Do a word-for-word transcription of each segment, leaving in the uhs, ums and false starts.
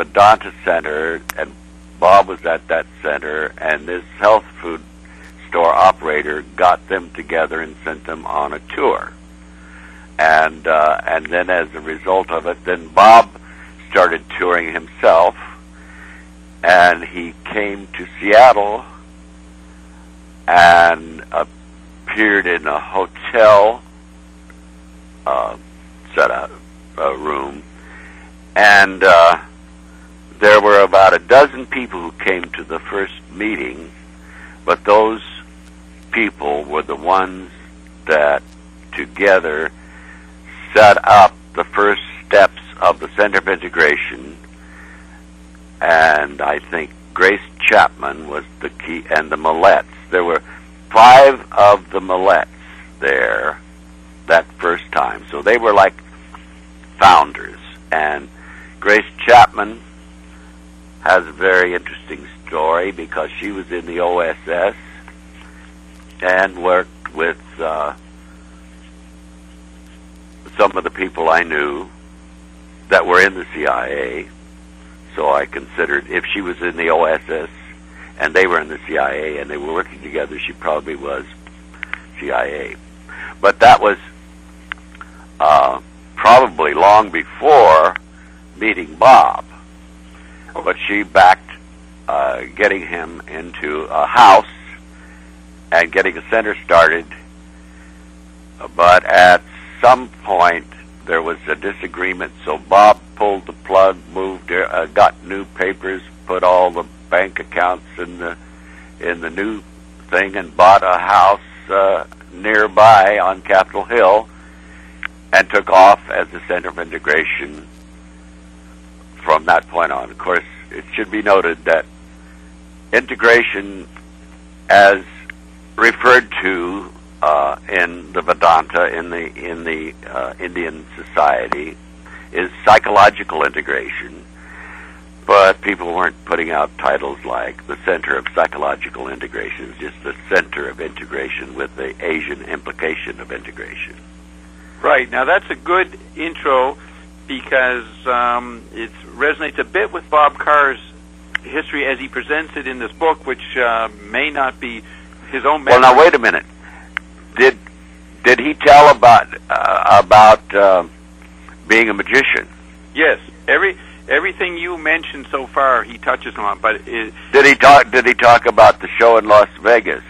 Vedanta Center, and Bob was at that center, and this health food store operator got them together and sent them on a tour. And uh, and then as a result of it, then Bob started touring himself, and he came to Seattle and appeared in a hotel uh, set up uh, room, and uh, there were about a dozen people who came to the first meeting, but those people were the ones that together set up the first steps of the Center of Integration, and I think Grace Chapman was the key, and the Millettes. There were five of the Millettes there that first time, so they were like founders. And Grace Chapman has a very interesting story because she was in the O S S and worked with uh, some of the people I knew that were in the C I A. So I considered if she was in the O S S and they were in the C I A and they were working together, she probably was C I A. But that was uh, probably long before meeting Bob. But she backed uh, getting him into a house and getting a center started. But at some point, there was a disagreement, so Bob pulled the plug, moved, uh, got new papers, put all the bank accounts in the in the new thing, and bought a house uh, nearby on Capitol Hill, and took off as the Center of Integration from that point on. Of course, it should be noted that integration, as referred to uh, in the Vedanta, in the in the uh, Indian society, is psychological integration. But people weren't putting out titles like the Center of Psychological Integration. It's just the Center of Integration with the Asian implication of integration. Right. Now that's a good intro because um, it resonates a bit with Bob Carr's history as he presents it in this book, which uh, may not be his own memory. Well, now wait a minute. Did did he tell about uh, about uh, being a magician? Yes. Every everything you mentioned so far, he touches on. But it, did he talk? Did he talk about the show in Las Vegas?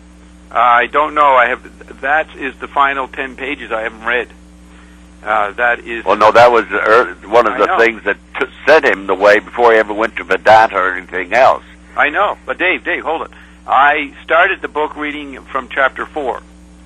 I don't know. I have that is the final ten pages I haven't read. Uh, that is. Well, no, that was uh, one of I the know. things that t- sent him the way before he ever went to Vedanta or anything else. I know, but Dave, Dave, hold it. I started the book reading from chapter four.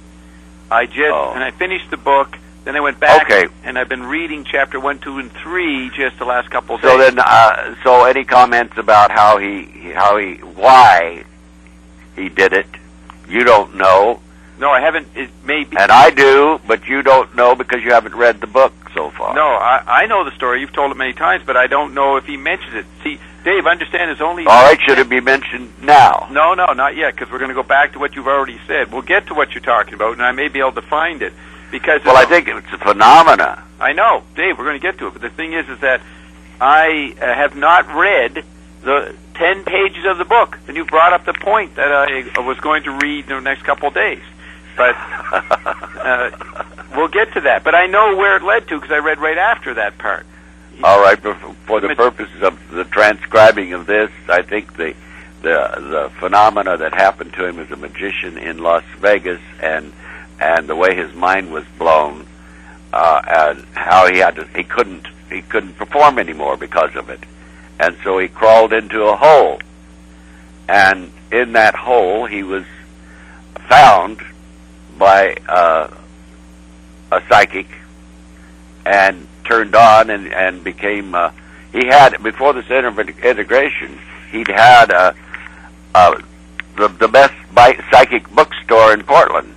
I just Oh. and I finished the book. Then I went back, Okay. and I've been reading chapter one, two, and three just the last couple of So days. then, uh, so any comments about how he, how he, why he did it? You don't know, No, I haven't. It may be. and I do, but you don't know because you haven't read the book so far. No, I, I know the story. You've told it many times, but I don't know if he mentions it. See, Dave, understand it's only... All right, should it be mentioned now? No, no, not yet, because we're going to go back to what you've already said. We'll get to what you're talking about, and I may be able to find it. Because Well, I think it's a phenomena. I know, Dave, we're going to get to it, but the thing is is that I uh, have not read the ten pages of the book, and you brought up the point that I was going to read in the next couple of days. But uh, we'll get to that. But I know where it led to, because I read right after that part. All right, but for, for the purposes of the transcribing of this, I think the the the phenomena that happened to him as a magician in Las Vegas, and and the way his mind was blown, uh, and how he had to, he couldn't he couldn't perform anymore because of it, and so he crawled into a hole, and in that hole he was found by uh, a psychic and turned on and and became uh, he had before the Center of Integration he'd had uh, uh, the the best bi- psychic bookstore in Portland.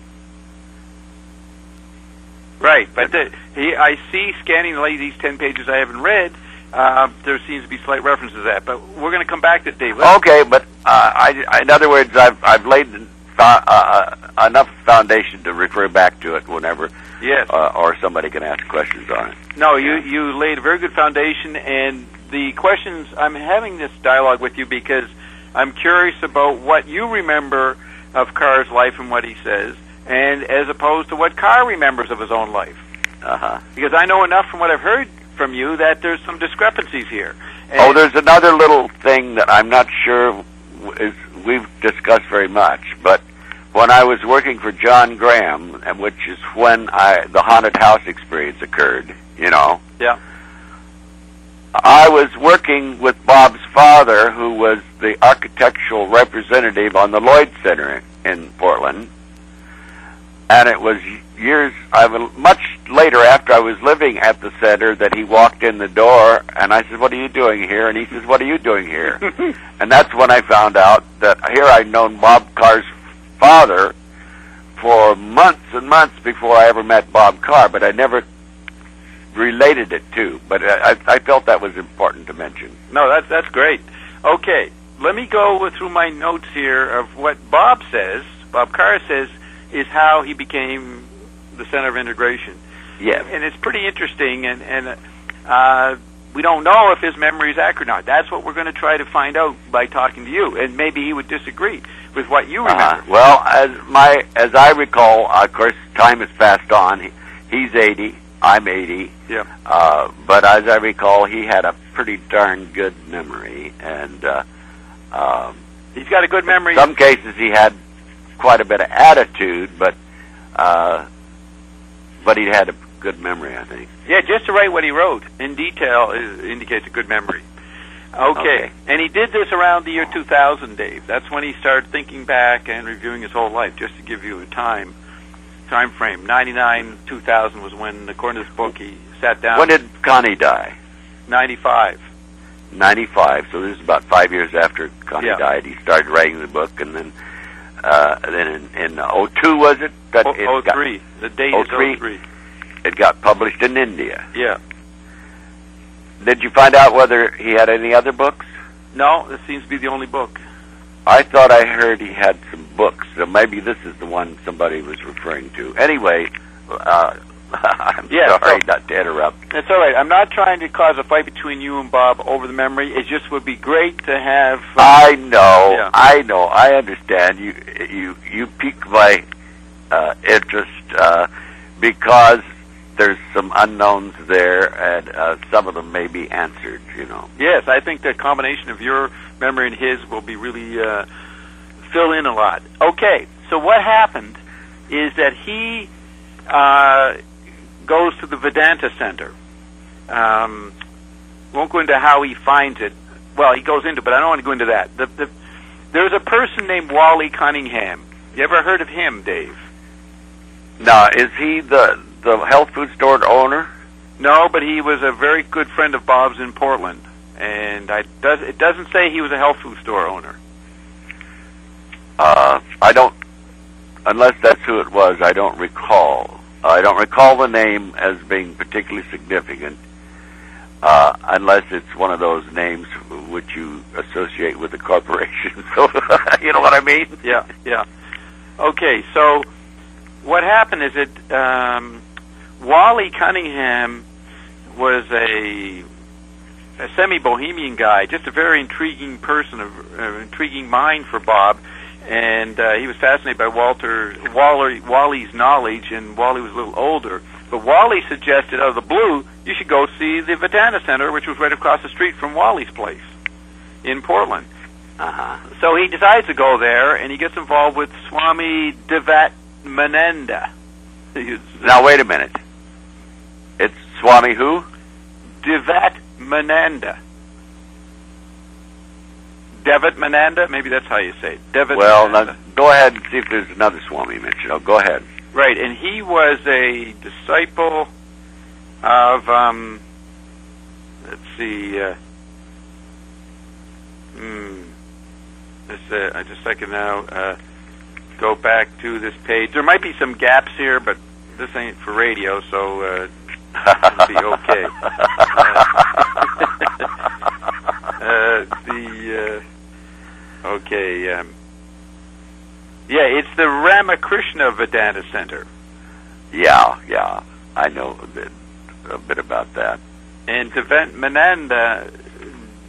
Right, but the, he, I see scanning like these ten pages I haven't read. Uh, there seems to be slight references to that, but we're going to come back to it, Dave. Let's Okay, but uh, I, in other words, I've I've laid uh, uh, enough foundation to refer back to it whenever, yes, uh, or somebody can ask questions on it. no, you you laid a very good foundation, and the questions, I'm having this dialogue with you because I'm curious about what you remember of Carr's life and what he says, and as opposed to what Carr remembers of his own life. Uh-huh. Because I know enough from what I've heard from you that there's some discrepancies here. And oh, there's another little thing that I'm not sure is we've discussed very much, but when I was working for John Graham, and which is when I the haunted house experience occurred, you know. Yeah. I was working with Bob's father, who was the architectural representative on the Lloyd Center in Portland, and it was years, I was, much later after I was living at the center, that he walked in the door, and I said, "What are you doing here?" And he says, "What are you doing here?" And that's when I found out that here I'd known Bob Carr's father for months and months before I ever met Bob Carr, but I never related it to. But I, I felt that was important to mention. No, that's that's great. Okay, let me go through my notes here of what Bob says, Bob Carr says, is how he became the Center of Integration. Yes. And it's pretty interesting, and, and uh, we don't know if his memory is accurate or not. That's what we're going to try to find out by talking to you, and maybe he would disagree with what you remember. Uh, well, as my as I recall, uh, of course, time has passed on. He, he's eighty, I'm eighty. Yeah. Uh, but as I recall, he had a pretty darn good memory, and uh, um, he's got a good memory. In some cases, he had quite a bit of attitude, but uh, but he had a good memory, I think. Yeah, just to write what he wrote in detail is, indicates a good memory. Okay. okay, and he did this around the year two thousand, Dave. That's when he started thinking back and reviewing his whole life, just to give you a time time frame. ninety-nine, two thousand was when, according to this book, he sat down. When did Connie die? ninety-five. ninety-five, so this is about five years after Connie yeah. died. He started writing the book, and then uh, then in, in oh two, was it? That oh, it oh three. Got, the date is oh three. It got published in India. Yeah. Did you find out whether he had any other books? No, this seems to be the only book. I thought I heard he had some books, so maybe this is the one somebody was referring to. Anyway, uh, I'm yeah, sorry so, not to interrupt. That's all right. I'm not trying to cause a fight between you and Bob over the memory. It just would be great to have... Uh, I know, yeah. I know, I understand. You you, you pique my uh, interest uh, because there's some unknowns there, and uh, some of them may be answered, you know. Yes, I think the combination of your memory and his will be really uh, fill in a lot. Okay, so what happened is that he uh, goes to the Vedanta Center. Um, won't go into how he finds it. Well, he goes into it, but I don't want to go into that. The, the, there's a person named Wally Cunningham. You ever heard of him, Dave? Now, is he the... the health food store owner? No, but he was a very good friend of Bob's in Portland, and I does it doesn't say he was a health food store owner. Uh, I don't, unless that's who it was, I don't recall. I don't recall the name as being particularly significant, uh, unless it's one of those names which you associate with a corporation. So, you know what I mean? Yeah, yeah. Okay, so what happened is that um, Wally Cunningham was a, a semi-bohemian guy, just a very intriguing person, an intriguing mind for Bob, and uh, he was fascinated by Walter Wally, Wally's knowledge, and Wally was a little older. But Wally suggested, out of the blue, you should go see the Vedanta Center, which was right across the street from Wally's place in Portland. Uh-huh. So he decides to go there, and he gets involved with Swami Devatmananda. Now, wait a minute. It's Swami who? Devatmananda. Devatmananda? Maybe that's how you say it. Devatmananda. Well, now, go ahead and see if there's another Swami mentioned. Oh, go ahead. Right, and he was a disciple of, um, let's see, uh, hmm, just, uh, just a second now, uh, go back to this page. There might be some gaps here, but this ain't for radio, so uh, it'll be okay. uh, uh, the uh, okay, um, yeah, it's the Ramakrishna Vedanta Center. Yeah, yeah, I know a bit, a bit about that. And Devatmananda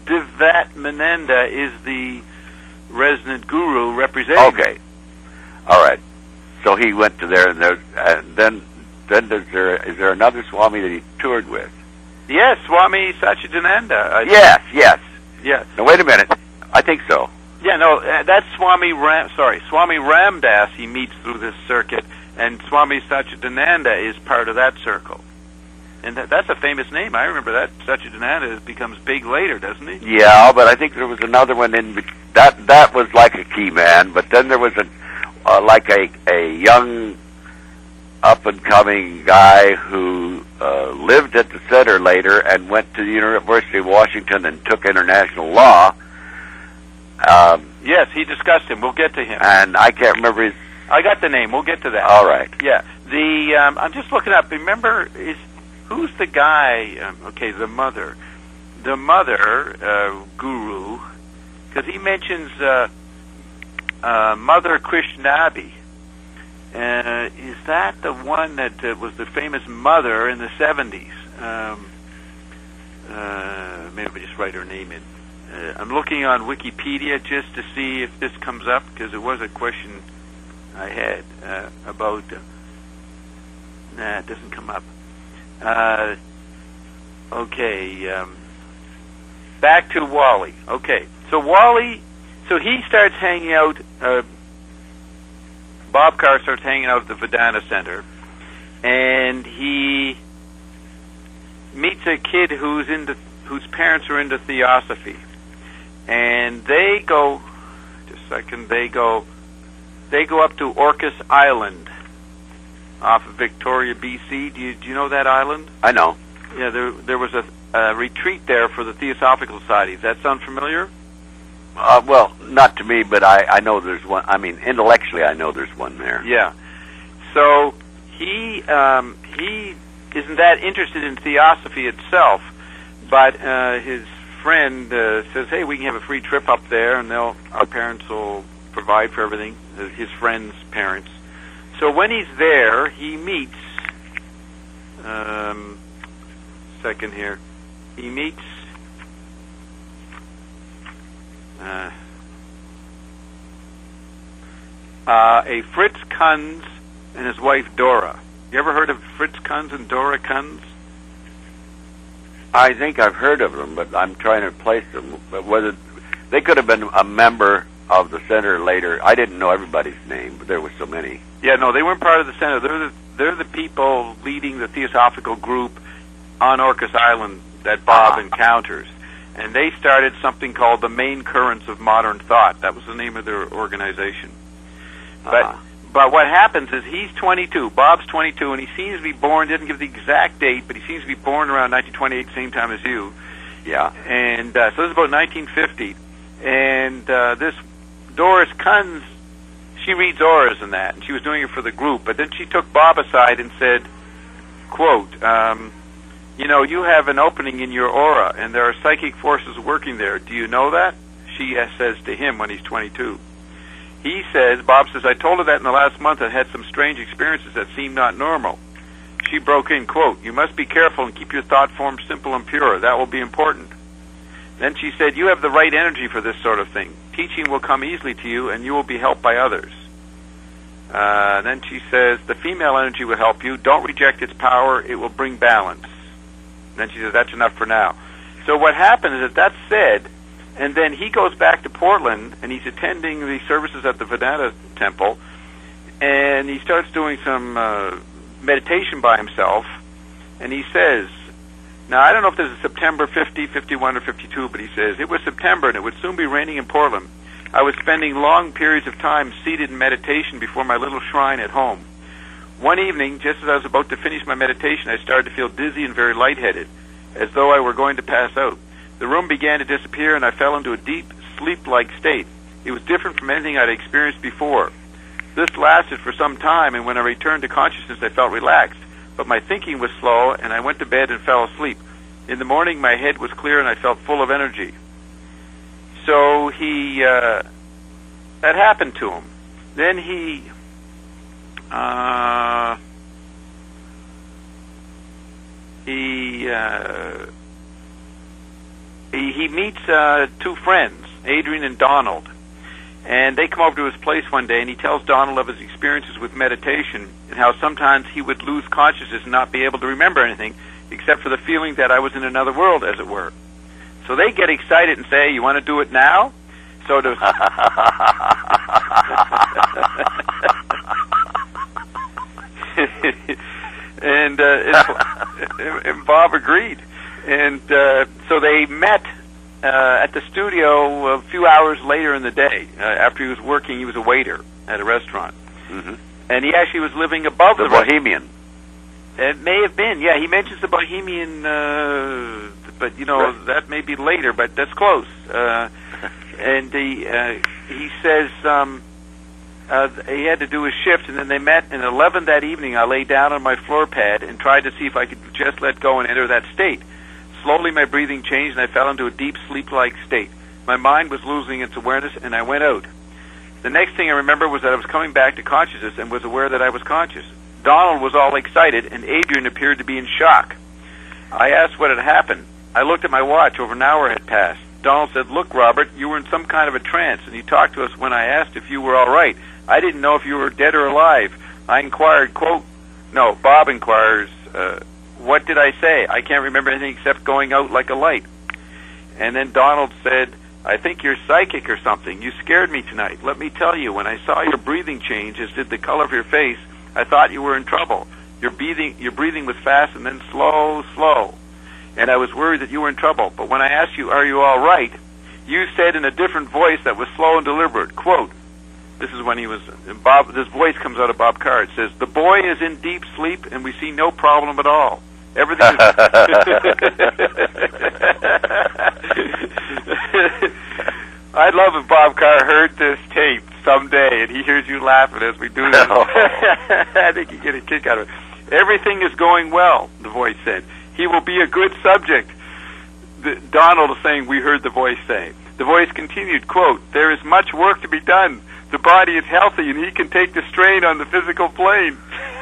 Devatmananda is the resident guru representing. Okay, all right. So he went to there, and, there, and then then is there is there another Swami that he toured with? Yes, Swami Satchidananda. I Yes, yes. Yes. Now wait a minute. I think so. Yeah, no, uh, that's Swami Ram. Sorry, Swami Ramdas. He meets through this circuit, and Swami Satchidananda is part of that circle. And that, that's a famous name. I remember that. Satchidananda becomes big later, doesn't he? Yeah, but I think there was another one in bet- that. That was like a key man, but then there was a uh, like a a young up and coming guy who uh, lived at the center later and went to the University of Washington and took international law. Um, Yes, he discussed him. We'll get to him. and I can't remember his. I got the name. We'll get to that. All right. Yeah. The um, I'm just looking up. Remember, is who's the guy? Um, okay, the mother, the mother uh, guru, because he mentions uh, uh, Mother Krishnabi. Uh, is that the one that uh, was the famous mother in the seventies? Um, uh, maybe I just write her name in. Uh, I'm looking on Wikipedia just to see if this comes up, because it was a question I had uh, about. Uh, nah, it doesn't come up. Uh, okay, um, back to Wally. Okay, so Wally, so he starts hanging out. Uh, Bob Carr starts hanging out at the Vedanta Center, and he meets a kid who's into, whose parents are into theosophy, and they go. Just a second. They go. They go up to Orcas Island, off of Victoria, B C. Do you do you know that island? I know. Yeah, there there was a, a retreat there for the Theosophical Society. Does that sound familiar? Uh, well, not to me, but I, I know there's one. I mean, intellectually, I know there's one there. Yeah. So he um, he isn't that interested in theosophy itself, but uh, his friend uh, says, "Hey, we can have a free trip up there, and they'll our parents will provide for everything." His friend's parents. So when he's there, he meets. Um, second here, he meets. Uh, uh, a Fritz Kunz and his wife Dora. You ever heard of Fritz Kunz and Dora Kunz? I think I've heard of them, but I'm trying to place them. But whether they could have been a member of the center later, I didn't know everybody's name, but there were so many. Yeah, no, they weren't part of the center. They're the they're the people leading the Theosophical group on Orcas Island that Bob Ah. encounters. And they started something called the Main Currents of Modern Thought. That was the name of their organization. But Ah. but what happens is he's twenty-two, Bob's twenty-two, and he seems to be born, didn't give the exact date, but he seems to be born around nineteen twenty-eight, same time as you. Yeah. And uh, so this is about nineteen fifty. And uh, this Doris Kunz, she reads auras and that, and she was doing it for the group. But then she took Bob aside and said, quote, um, you know, you have an opening in your aura, and there are psychic forces working there. Do you know that? She uh, says to him when he's twenty-two. He says, Bob says, I told her that in the last month I had some strange experiences that seemed not normal. She broke in, quote, you must be careful and keep your thought form simple and pure. That will be important. Then she said, you have the right energy for this sort of thing. Teaching will come easily to you, and you will be helped by others. Uh, then she says, the female energy will help you. Don't reject its power. It will bring balance. Then she says, that's enough for now. So what happens is that that's said, and then he goes back to Portland, and he's attending the services at the Vedanta Temple, and he starts doing some uh, meditation by himself, and he says, now I don't know if this is September fifty, fifty-one, or fifty-two, but he says, it was September, and it would soon be raining in Portland. I was spending long periods of time seated in meditation before my little shrine at home. One evening, just as I was about to finish my meditation, I started to feel dizzy and very lightheaded, as though I were going to pass out. The room began to disappear, and I fell into a deep, sleep-like state. It was different from anything I'd experienced before. This lasted for some time, and when I returned to consciousness, I felt relaxed. But my thinking was slow, and I went to bed and fell asleep. In the morning, my head was clear, and I felt full of energy. So he, uh, that happened to him. Then he, uh, he, uh, he, he meets uh, two friends, Adrian and Donald, and they come over to his place one day, and he tells Donald of his experiences with meditation and how sometimes he would lose consciousness and not be able to remember anything except for the feeling that I was in another world, as it were. So they get excited and say, "You want to do it now?" So to and, uh, and, and Bob agreed, and uh, so they met uh, at the studio a few hours later in the day. Uh, after he was working, he was a waiter at a restaurant, mm-hmm. and he actually was living above the, the Bohemian. Restaurant. It may have been, yeah. He mentions the Bohemian, uh, but you know right. that may be later, but that's close. Uh, and he uh, he says um, uh, he had to do his shift, and then they met. And at eleven that evening, I lay down on my floor pad and tried to see if I could just let go and enter that state. Slowly, my breathing changed, and I fell into a deep sleep-like state. My mind was losing its awareness, and I went out. The next thing I remember was that I was coming back to consciousness and was aware that I was conscious. Donald was all excited, and Adrian appeared to be in shock. I asked what had happened. I looked at my watch. Over an hour had passed. Donald said, "Look, Robert, you were in some kind of a trance, and you talked to us when I asked if you were all right. I didn't know if you were dead or alive. I inquired, quote, no, Bob inquires, uh, what did I say? I can't remember anything except going out like a light." And then Donald said, "I think you're psychic or something. You scared me tonight. Let me tell you, when I saw your breathing change, as did the color of your face, I thought you were in trouble. Your breathing, your breathing was fast and then slow, slow. And I was worried that you were in trouble. But when I asked you, are you all right, you said in a different voice that was slow and deliberate, quote," this is when he was, Bob, this voice comes out of Bob Carr. It says, "The boy is in deep sleep and we see no problem at all. Everything is..." I'd love if Bob Carr heard this tape someday and he hears you laughing as we do this. No. I think he'd get a kick out of it. "Everything is going well," the voice said. "He will be a good subject." The, Donald is saying, we heard the voice say. The voice continued, quote, "There is much work to be done. The body is healthy and he can take the strain on the physical plane."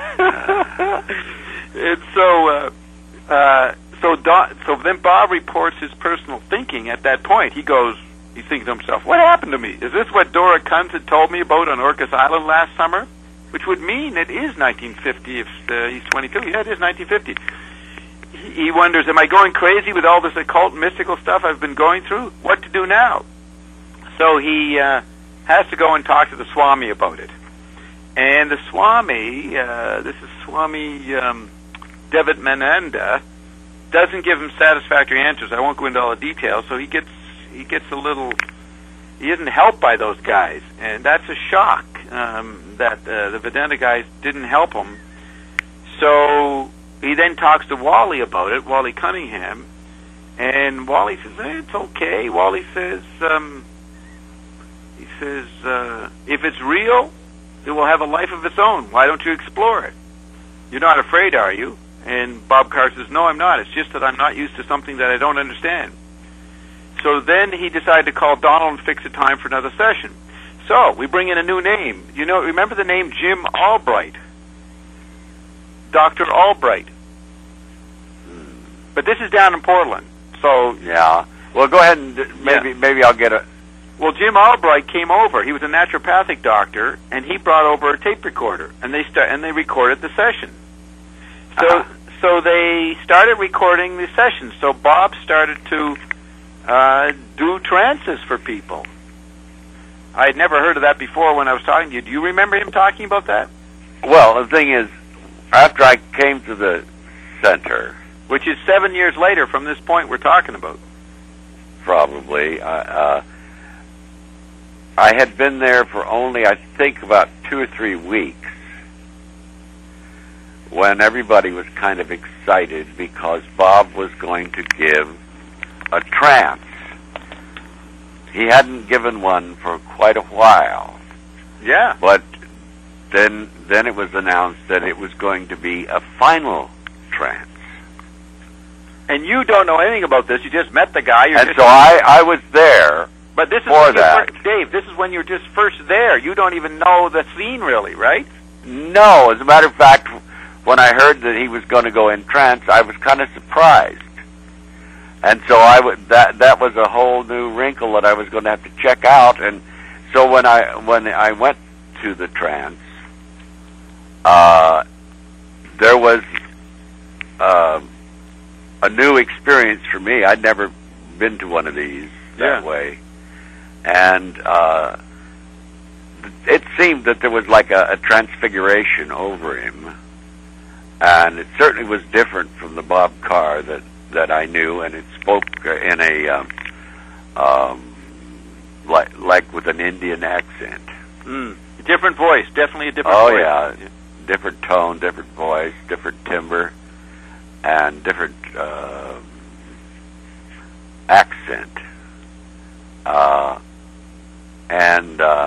And so, uh, uh, so, Don, so then Bob reports his personal thinking at that point. He goes, he's thinking to himself, what happened to me? Is this what Dora Kunz had told me about on Orcas Island last summer? Which would mean it is nineteen fifty if uh, he's twenty-two. Yeah, it is nineteen fifty. He wonders, am I going crazy with all this occult mystical stuff I've been going through? What to do now? So he uh, has to go and talk to the Swami about it. And the Swami, uh, this is Swami um, Devatmananda, doesn't give him satisfactory answers. I won't go into all the details. So he gets he gets a little, he isn't helped by those guys. And that's a shock um, that uh, the Vedanta guys didn't help him. So he then talks to Wally about it, Wally Cunningham, and Wally says, eh, it's okay. Wally says, um, he says, uh, if it's real, it will have a life of its own. Why don't you explore it? You're not afraid, are you? And Bob Carr says, no, I'm not. It's just that I'm not used to something that I don't understand. So then he decided to call Donald and fix a time for another session. So we bring in a new name. You know, remember the name Jim Albright? Doctor Albright. But this is down in Portland. So yeah. Well, go ahead and maybe yeah. maybe I'll get a. Well, Jim Albright came over. He was a naturopathic doctor, and he brought over a tape recorder, and they sta- and they recorded the session. So uh-huh. so they started recording the session. So Bob started to uh, do trances for people. I had never heard of that before when I was talking to you. Do you remember him talking about that? Well, the thing is, after I came to the center, which is seven years later from this point we're talking about, probably, uh, uh, I had been there for only, I think, about two or three weeks when everybody was kind of excited because Bob was going to give a trance. He hadn't given one for quite a while. Yeah. But then then it was announced that it was going to be a final trance. And you don't know anything about this. You just met the guy. You're and just so I, I was there but this is for when that. First, Dave, this is when you're just first there. You don't even know the scene really, right? No. As a matter of fact, when I heard that he was going to go in trance, I was kind of surprised. And so I would, that that was a whole new wrinkle that I was going to have to check out. And so when I when I went to the trance, uh, there was uh, a new experience for me. I'd never been to one of these that yeah. way, and uh, it seemed that there was like a, a transfiguration over him, and it certainly was different from the Bob Carr that. that I knew, and it spoke in a um, um, like like with an Indian accent. Mm. Different voice, definitely a different oh, voice. Oh yeah, different tone, different voice, different timbre, and different uh, accent. Uh, and uh,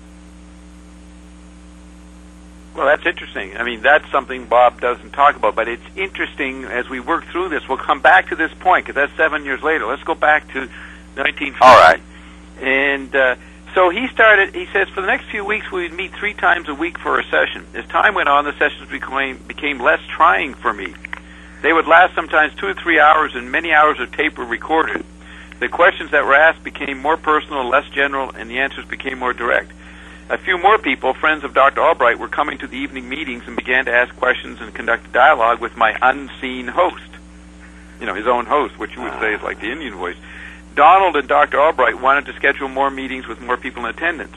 well, that's interesting. I mean, that's something Bob doesn't talk about, but it's interesting as we work through this. We'll come back to this point, because that's seven years later. Let's go back to nineteen fifty. All right. And uh, so he started, he says, for the next few weeks, we would meet three times a week for a session. As time went on, the sessions became, became less trying for me. They would last sometimes two or three hours, and many hours of tape were recorded. The questions that were asked became more personal, less general, and the answers became more direct. A few more people, friends of Doctor Albright, were coming to the evening meetings and began to ask questions and conduct a dialogue with my unseen host. You know, his own host, which you would say is like the Indian voice. Donald and Doctor Albright wanted to schedule more meetings with more people in attendance.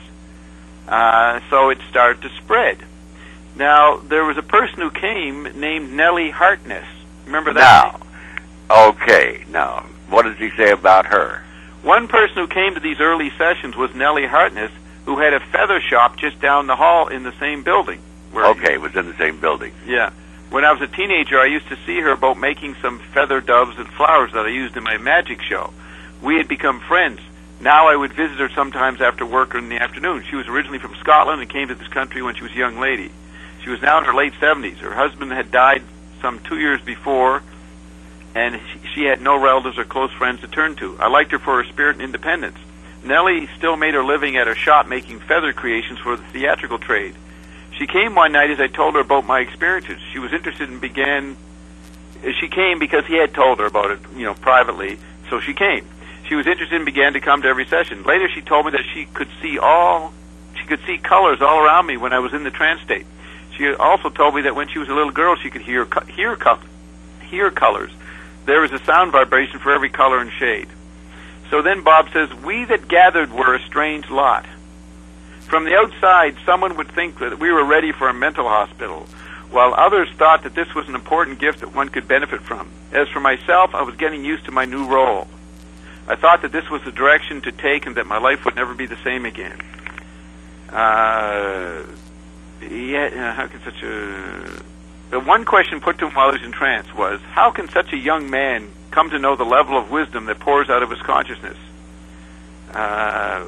Uh, so it started to spread. Now, there was a person who came named Nellie Hartness. Remember that? Now, okay, now, what does he say about her? One person who came to these early sessions was Nellie Hartness, who had a feather shop just down the hall in the same building. Where okay, it was in the same building. Yeah. When I was a teenager, I used to see her about making some feather doves and flowers that I used in my magic show. We had become friends. Now I would visit her sometimes after work or in the afternoon. She was originally from Scotland and came to this country when she was a young lady. She was now in her late seventies. Her husband had died some two years before, and she had no relatives or close friends to turn to. I liked her for her spirit and independence. Nellie still made her living at her shop making feather creations for the theatrical trade. She came one night as I told her about my experiences. She was interested and began... She came because he had told her about it, you know, privately, so she came. She was interested and began to come to every session. Later she told me that she could see all... She could see colors all around me when I was in the trance state. She also told me that when she was a little girl she could hear, hear, hear colors. There was a sound vibration for every color and shade. So then Bob says, we that gathered were a strange lot. From the outside, someone would think that we were ready for a mental hospital, while others thought that this was an important gift that one could benefit from. As for myself, I was getting used to my new role. I thought that this was the direction to take and that my life would never be the same again. Uh, yeah, how can such a... The one question put to him while he was in trance was, how can such a young man come to know the level of wisdom that pours out of his consciousness? Uh,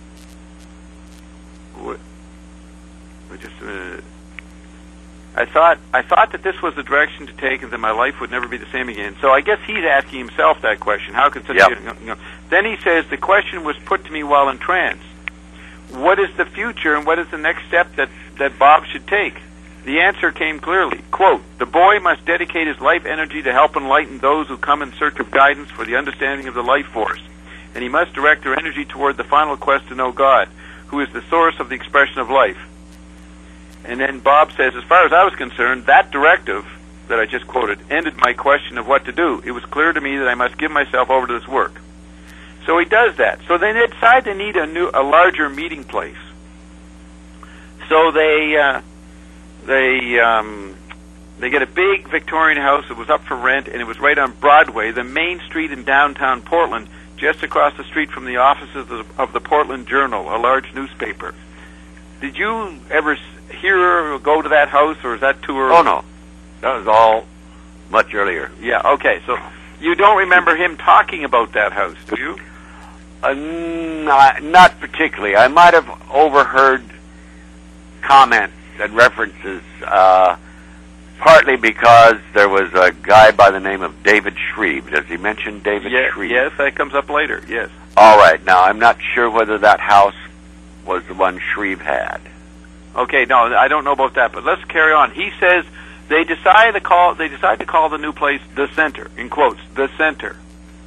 what, just, uh, I thought I thought that this was the direction to take, and that my life would never be the same again. So I guess he's asking himself that question. How can such? Yep. A, you know, then he says the question was put to me while in trance. What is the future, and what is the next step that that Bob should take? The answer came clearly. Quote, the boy must dedicate his life energy to help enlighten those who come in search of guidance for the understanding of the life force. And he must direct their energy toward the final quest to know God, who is the source of the expression of life. And then Bob says, as far as I was concerned, that directive that I just quoted ended my question of what to do. It was clear to me that I must give myself over to this work. So he does that. So they decide they need a new, a larger meeting place. So they... Uh, They um, they get a big Victorian house. It was up for rent, and it was right on Broadway, the main street in downtown Portland, just across the street from the offices of, of the Portland Journal, a large newspaper. Did you ever hear or go to that house, or is that too early? Oh, no. That was all much earlier. Yeah, okay. So you don't remember him talking about that house, do you? Uh, not, not particularly. I might have overheard comments and references, uh, partly because there was a guy by the name of David Shreve. Does he mention David yes, Shreve? Yes, that comes up later, yes. All right. Now, I'm not sure whether that house was the one Shreve had. Okay, no, I don't know about that, but let's carry on. He says they decide to call, they decide to call the new place The Center, in quotes, The Center.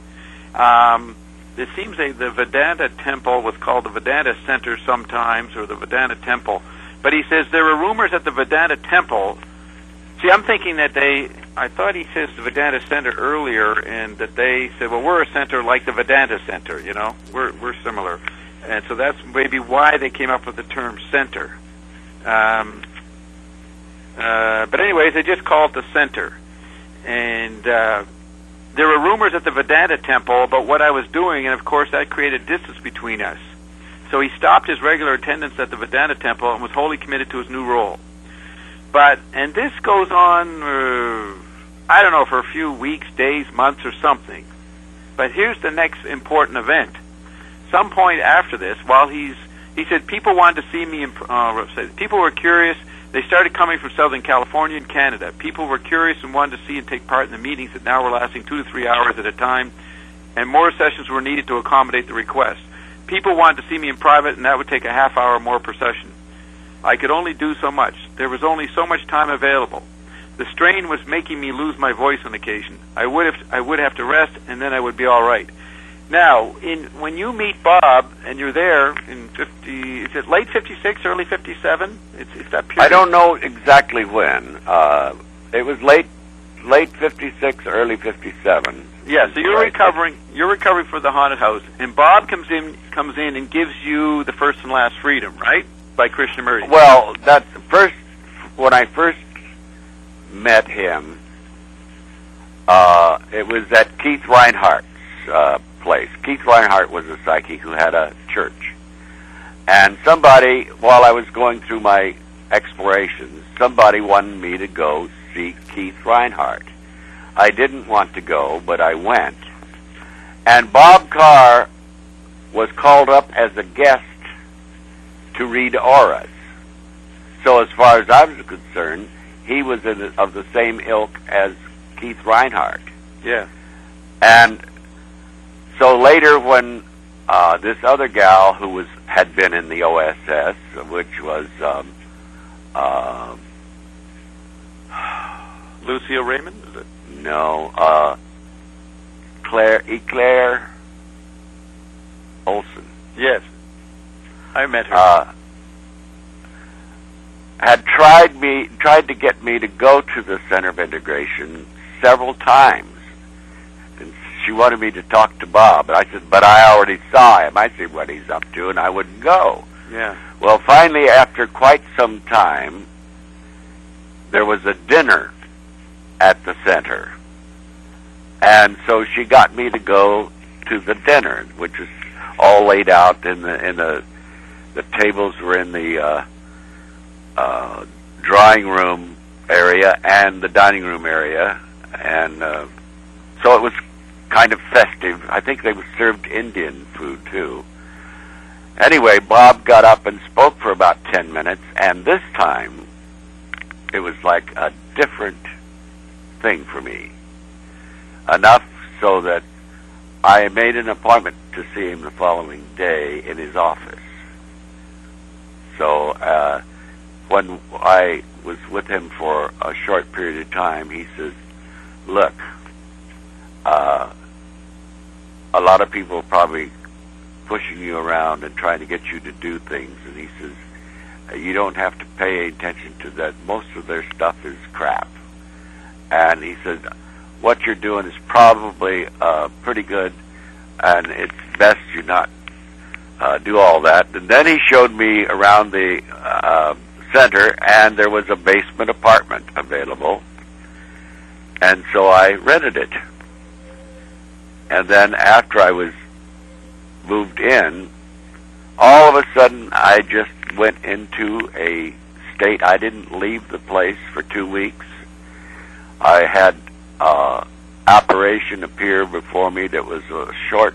Um, it seems that the Vedanta Temple was called the Vedanta Center sometimes, or the Vedanta Temple. But he says there were rumors at the Vedanta Temple. See, I'm thinking that they, I thought he says the Vedanta Center earlier, and that they said, well, we're a center like the Vedanta Center, you know, we're we're similar. And so that's maybe why they came up with the term center. Um, uh, but anyways, they just call it the center. And uh, there were rumors at the Vedanta Temple about what I was doing, and of course that created distance between us. So he stopped his regular attendance at the Vedanta Temple and was wholly committed to his new role. But, and this goes on, uh, I don't know, for a few weeks, days, months, or something. But here's the next important event. Some point after this, while he's, he said people wanted to see me, in, uh, people were curious. They started coming from Southern California and Canada. People were curious and wanted to see and take part in the meetings that now were lasting two to three hours at a time, and more sessions were needed to accommodate the request. People wanted to see me in private, and that would take a half hour more per session. I could only do so much. There was only so much time available. The strain was making me lose my voice on occasion. I would have, I would have to rest, and then I would be all right. Now, in when you meet Bob and you're there in fifty, is it late fifty-six, early fifty-seven? It's, it's that period. I don't know exactly when. Uh, it was late, late fifty-six, early fifty-seven. Yeah, so you're right. recovering. You're recovering for the haunted house, and Bob comes in, comes in and gives you the First and Last Freedom, right? By Krishnamurti. Well, that first, when I first met him, uh, it was at Keith Reinhardt's uh, place. Keith Reinhardt was a psychic who had a church. And somebody, while I was going through my explorations, somebody wanted me to go see Keith Reinhardt. I didn't want to go, but I went. And Bob Carr was called up as a guest to read auras. So as far as I was concerned, he was in the, of the same ilk as Keith Reinhardt. Yeah. And so later when uh, this other gal who was had been in the O S S, which was um, uh, Lucia Raymond? Is it? No, uh, Claire, Eclair Olson. Yes. I met her. Uh, had tried me, tried to get me to go to the Center of Integration several times. And she wanted me to talk to Bob. And I said, but I already saw him. I see what he's up to, and I wouldn't go. Yeah. Well, finally, after quite some time, there was a dinner at the center. And so she got me to go to the dinner, which was all laid out in the, in the, the tables were in the, uh, uh, drawing room area and the dining room area. And, uh, so it was kind of festive. I think they served Indian food too. Anyway, Bob got up and spoke for about ten minutes, and this time it was like a different thing for me. Enough so that I made an appointment to see him the following day in his office. So uh, when I was with him for a short period of time, he says, look, uh, a lot of people are probably pushing you around and trying to get you to do things. And he says, you don't have to pay attention to that. Most of their stuff is crap. And he said, what you're doing is probably uh, pretty good, and it's best you not uh, do all that. And then he showed me around the uh, center, and there was a basement apartment available. And so I rented it. And then after I was moved in, all of a sudden I just went into a state. I didn't leave the place for two weeks. I had uh, apparition appear before me that was a short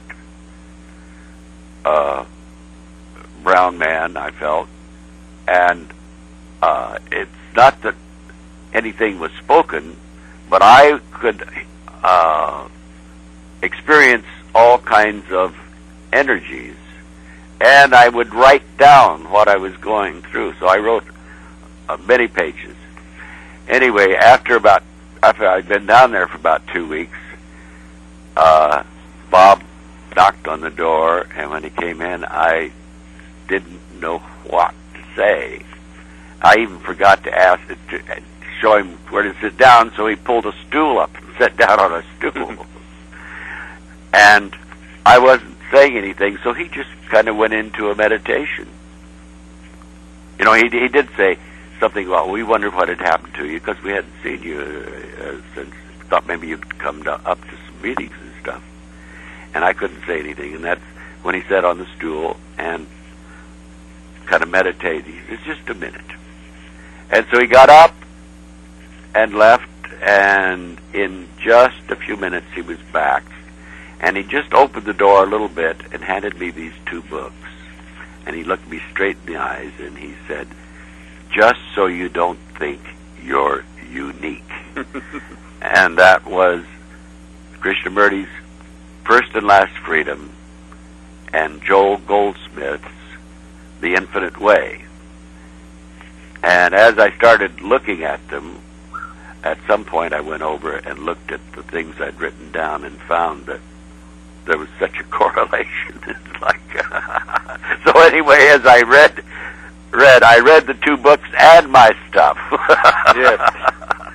uh, brown man, I felt. And uh, it's not that anything was spoken, but I could uh, experience all kinds of energies, and I would write down what I was going through. So I wrote uh, many pages. Anyway, after about after I'd been down there for about two weeks, uh, Bob knocked on the door, and when he came in, I didn't know what to say. I even forgot to ask to show him where to sit down, so he pulled a stool up and sat down on a stool. And I wasn't saying anything, so he just kind of went into a meditation. You know, he he did say something about, we wondered what had happened to you, because we hadn't seen you uh, since, thought maybe you'd come to, up to some meetings and stuff. And I couldn't say anything, and that's when he sat on the stool and kind of meditated. He said, it's just a minute. And so he got up and left, and in just a few minutes he was back. And he just opened the door a little bit and handed me these two books. And he looked me straight in the eyes and he said, just so you don't think you're unique. And that was Krishnamurti's First and Last Freedom and Joel Goldsmith's The Infinite Way. And as I started looking at them, at some point I went over and looked at the things I'd written down and found that there was such a correlation. It's like, so anyway, as I read, read, I read the two books and my stuff. Yes.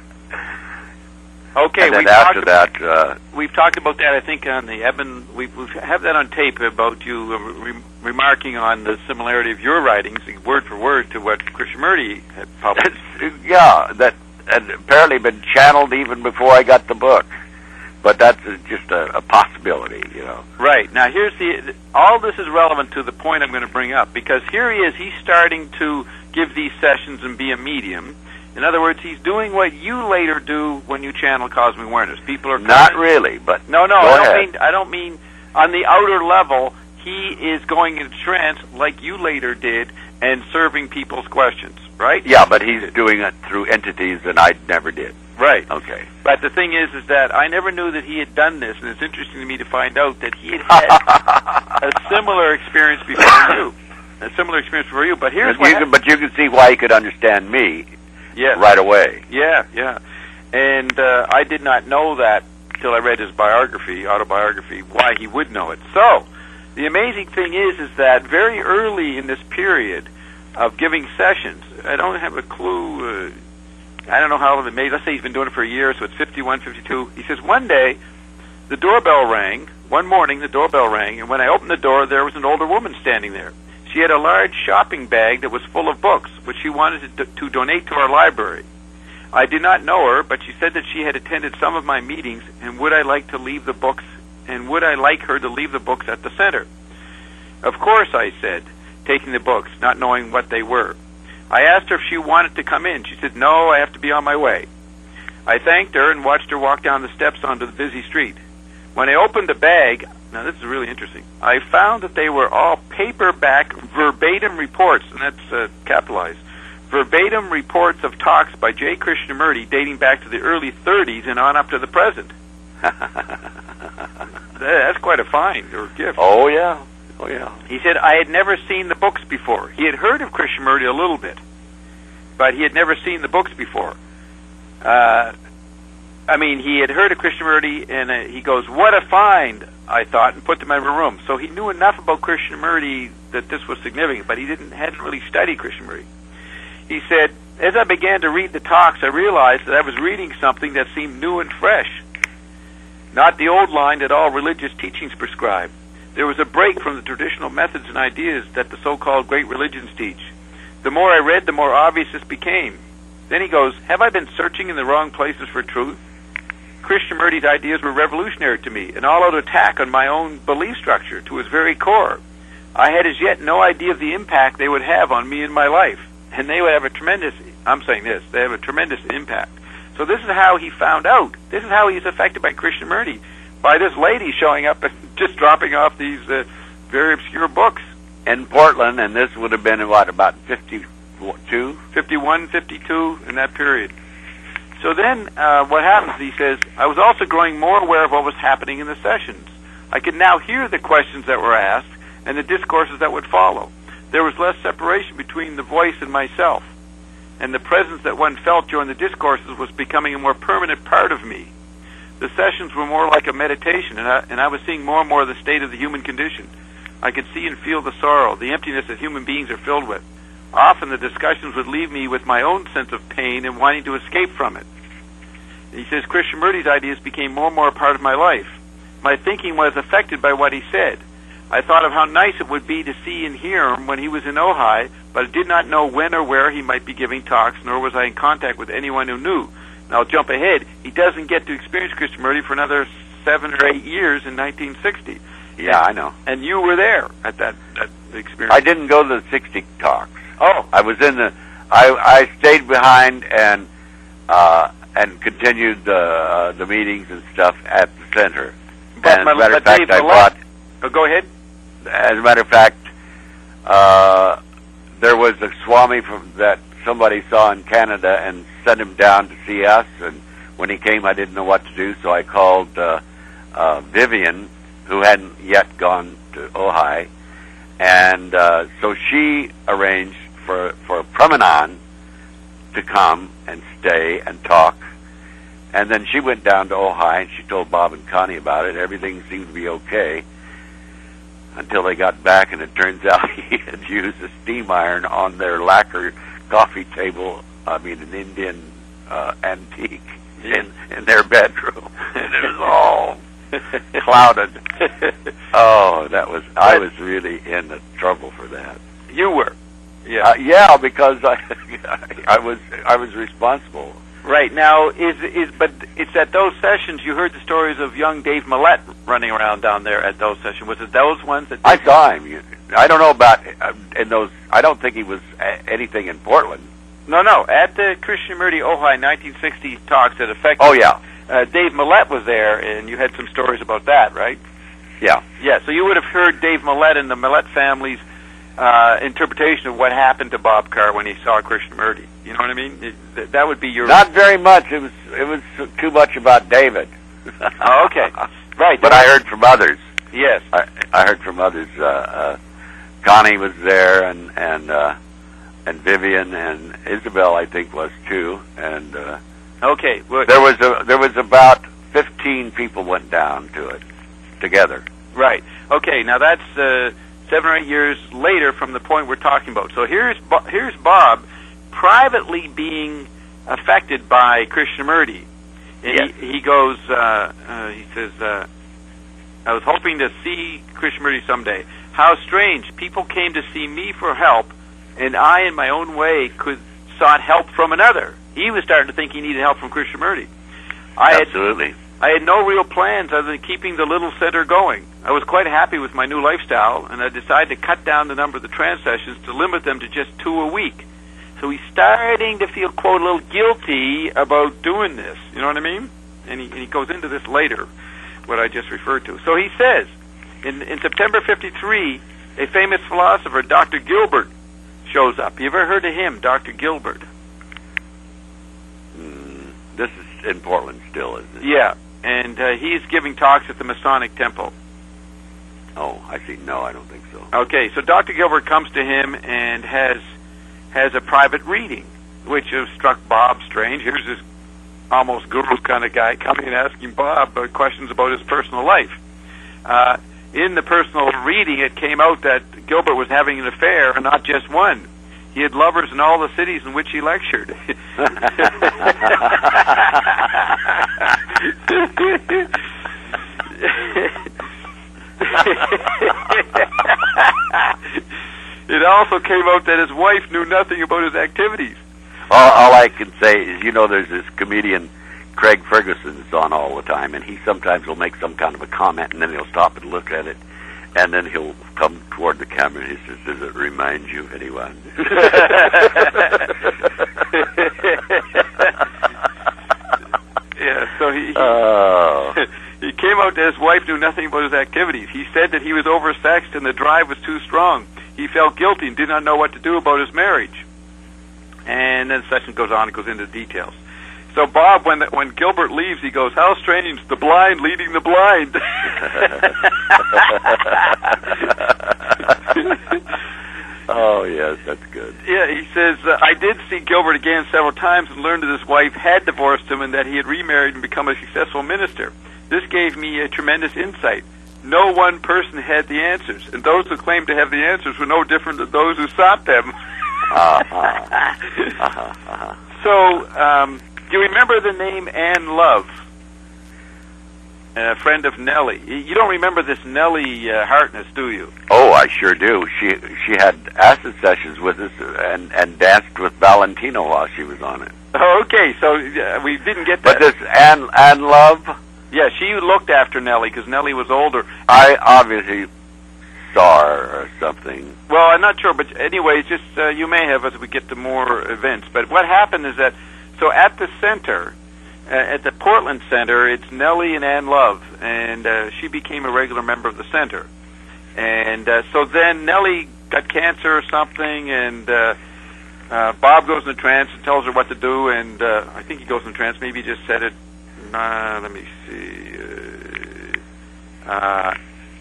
Okay. And then we've after talked that, uh, we've talked about that. I think on the Eben, we we have that on tape about you uh, re- remarking on the similarity of your writings, word for word, to what Krishnamurti had published. yeah, that had apparently been channeled even before I got the book. But that's just a, a possibility, you know. Right. Now, here's the... All this is relevant to the point I'm going to bring up, because here he is, he's starting to give these sessions and be a medium. In other words, he's doing what you later do when you channel cosmic awareness. People are... Not really, but... No, no, go I don't ahead. mean... I don't mean... On the outer level, he is going into trance like you later did and serving people's questions, right? Yeah, but he's doing it through entities that I never did. Right. Okay. But the thing is, is that I never knew that he had done this, and it's interesting to me to find out that he had had a similar experience before you. A similar experience before you. But here's but what you, ha- can, but you can see why he could understand me yes. right away. Yeah, yeah. And uh, I did not know that till I read his biography, autobiography, why he would know it. So, the amazing thing is, is that very early in this period of giving sessions, I don't have a clue... Uh, I don't know how long it made. Let's say he's been doing it for a year, so it's fifty-one, fifty-two. He says, one day, the doorbell rang. One morning, the doorbell rang, and when I opened the door, there was an older woman standing there. She had a large shopping bag that was full of books, which she wanted to, to donate to our library. I did not know her, but she said that she had attended some of my meetings, and would I like to leave the books, and would I like her to leave the books at the center? Of course, I said, taking the books, not knowing what they were. I asked her if she wanted to come in. She said, no, I have to be on my way. I thanked her and watched her walk down the steps onto the busy street. When I opened the bag, now this is really interesting, I found that they were all paperback verbatim reports, and that's uh, capitalized, verbatim reports of talks by J. Krishnamurti dating back to the early thirties and on up to the present. That's quite a find or gift. Oh, yeah. Oh, yeah. He said, I had never seen the books before. He had heard of Krishnamurti a little bit, but he had never seen the books before. Uh, I mean, he had heard of Krishnamurti, and uh, he goes, what a find, I thought, and put them in my room. So he knew enough about Krishnamurti that this was significant, but he didn't hadn't really studied Krishnamurti. He said, as I began to read the talks, I realized that I was reading something that seemed new and fresh, not the old line that all religious teachings prescribe. There was a break from the traditional methods and ideas that the so-called great religions teach. The more I read, the more obvious this became. Then he goes, have I been searching in the wrong places for truth? Krishnamurti's ideas were revolutionary to me, an all-out attack on my own belief structure to its very core. I had as yet no idea of the impact they would have on me and my life. And they would have a tremendous, I'm saying this, they have a tremendous impact. So this is how he found out. This is how he's affected by Krishnamurti. By this lady showing up and just dropping off these uh, very obscure books. In Portland, and this would have been, what, about fifty-two? fifty-one, fifty-two, in that period. So then uh, what happens, he says, I was also growing more aware of what was happening in the sessions. I could now hear the questions that were asked and the discourses that would follow. There was less separation between the voice and myself, and the presence that one felt during the discourses was becoming a more permanent part of me. The sessions were more like a meditation, and I, and I was seeing more and more of the state of the human condition. I could see and feel the sorrow, the emptiness that human beings are filled with. Often the discussions would leave me with my own sense of pain and wanting to escape from it. He says, Krishnamurti's ideas became more and more a part of my life. My thinking was affected by what he said. I thought of how nice it would be to see and hear him when he was in Ojai, but I did not know when or where he might be giving talks, nor was I in contact with anyone who knew. Now, I'll jump ahead. He doesn't get to experience Krishnamurti for another seven or eight years in nineteen sixty. Yeah, I know. And you were there at that, that experience. I didn't go to the sixty talks. Oh. I was in the... I, I stayed behind and uh, and continued the, uh, the meetings and stuff at the center. But, and as a matter of but fact, Dave I Millett, brought... oh, go ahead. As a matter of fact, uh, there was a Swami from that somebody saw in Canada and sent him down to see us. And when he came, I didn't know what to do, so I called uh, uh, Vivian, who hadn't yet gone to Ojai, and uh, so she arranged for for Pramanan to come and stay and talk. And then she went down to Ojai and she told Bob and Connie about it. Everything seemed to be okay until they got back, and it turns out he had used a steam iron on their lacquer coffee table. I mean, an Indian uh, antique in in their bedroom, and it was all clouded. Oh, that was I was really in the trouble for that. You were, yeah, uh, yeah, because I I was I was responsible. Right now, is is but it's at those sessions you heard the stories of young Dave Millett running around down there at those sessions. Was it those ones that I saw him? You, I don't know about uh, in those. I don't think he was a, anything in Portland. No, no, at the Krishnamurti Ojai nineteen sixty talks that affected. Oh yeah, uh, Dave Millett was there, and you had some stories about that, right? Yeah, yeah. So you would have heard Dave Millett and the Millett family's uh, interpretation of what happened to Bob Carr when he saw Krishnamurti. You know what I mean? It, th- that would be your... Not very much. It was it was too much about David. Oh, okay. Right. But I heard from others. Yes. I, I heard from others. Uh, uh, Connie was there, and and uh, and Vivian and Isabel, I think, was too. And uh, okay. Well, there was a there was about fifteen people went down to it together. Right. Okay. Now that's uh, seven or eight years later from the point we're talking about. So here's Bo- here's Bob privately being affected by Krishnamurti. And yes. he, he goes, uh, uh, he says, uh, I was hoping to see Krishnamurti someday. How strange. People came to see me for help, and I, in my own way, could sought help from another. He was starting to think he needed help from Krishnamurti. I Absolutely. Had, I had no real plans other than keeping the little center going. I was quite happy with my new lifestyle, and I decided to cut down the number of the trance sessions to limit them to just two a week. So he's starting to feel, quote, a little guilty about doing this. You know what I mean? And he, and he goes into this later, what I just referred to. So he says, in, in September fifty-three, a famous philosopher, Doctor Gilbert, shows up. You ever heard of him, Doctor Gilbert? Mm, this is in Portland still, isn't it? Yeah, and uh, he's giving talks at the Masonic Temple. Oh, I see. No, I don't think so. Okay, so Doctor Gilbert comes to him and has... has a private reading, which has struck Bob strange. Here's this almost guru kind of guy coming and asking Bob uh, questions about his personal life. Uh, in the personal reading, it came out that Gilbert was having an affair, and not just one. He had lovers in all the cities in which he lectured. It also came out that his wife knew nothing about his activities. All, all I can say is, you know, there's this comedian, Craig Ferguson, that's on all the time, and he sometimes will make some kind of a comment, and then he'll stop and look at it, and then he'll come toward the camera, and he says, does it remind you of anyone? Yeah, so he... he oh. He came out that his wife knew nothing about his activities. He said that he was oversexed and the drive was too strong. He felt guilty and did not know what to do about his marriage. And then the session goes on and goes into details. So Bob, when the, when Gilbert leaves, he goes, how strange, the blind leading the blind. Oh, yes, that's good. Yeah, he says, uh, I I did see Gilbert again several times and learned that his wife had divorced him and that he had remarried and become a successful minister. This gave me a tremendous insight. No one person had the answers, and those who claimed to have the answers were no different than those who sought them. uh-huh. Uh-huh. Uh-huh. So, um, do you remember the name Anne Love? A friend of Nellie. You don't remember this Nellie uh, Hartness, do you? Oh, I sure do. She she had acid sessions with us and, and danced with Valentino while she was on it. Oh, okay, so uh, we didn't get that. But this Anne, Anne Love? Yeah, she looked after Nellie because Nellie was older. I obviously saw her or something. Well, I'm not sure, but anyway, just uh, you may have as we get to more events. But what happened is that, so at the center, uh, at the Portland Center, it's Nellie and Anne Love, and uh, she became a regular member of the center. And uh, so then Nellie got cancer or something, and uh, uh, Bob goes in a trance and tells her what to do, and uh, I think he goes in a trance. Maybe he just said it. Uh, let me see. Uh, uh,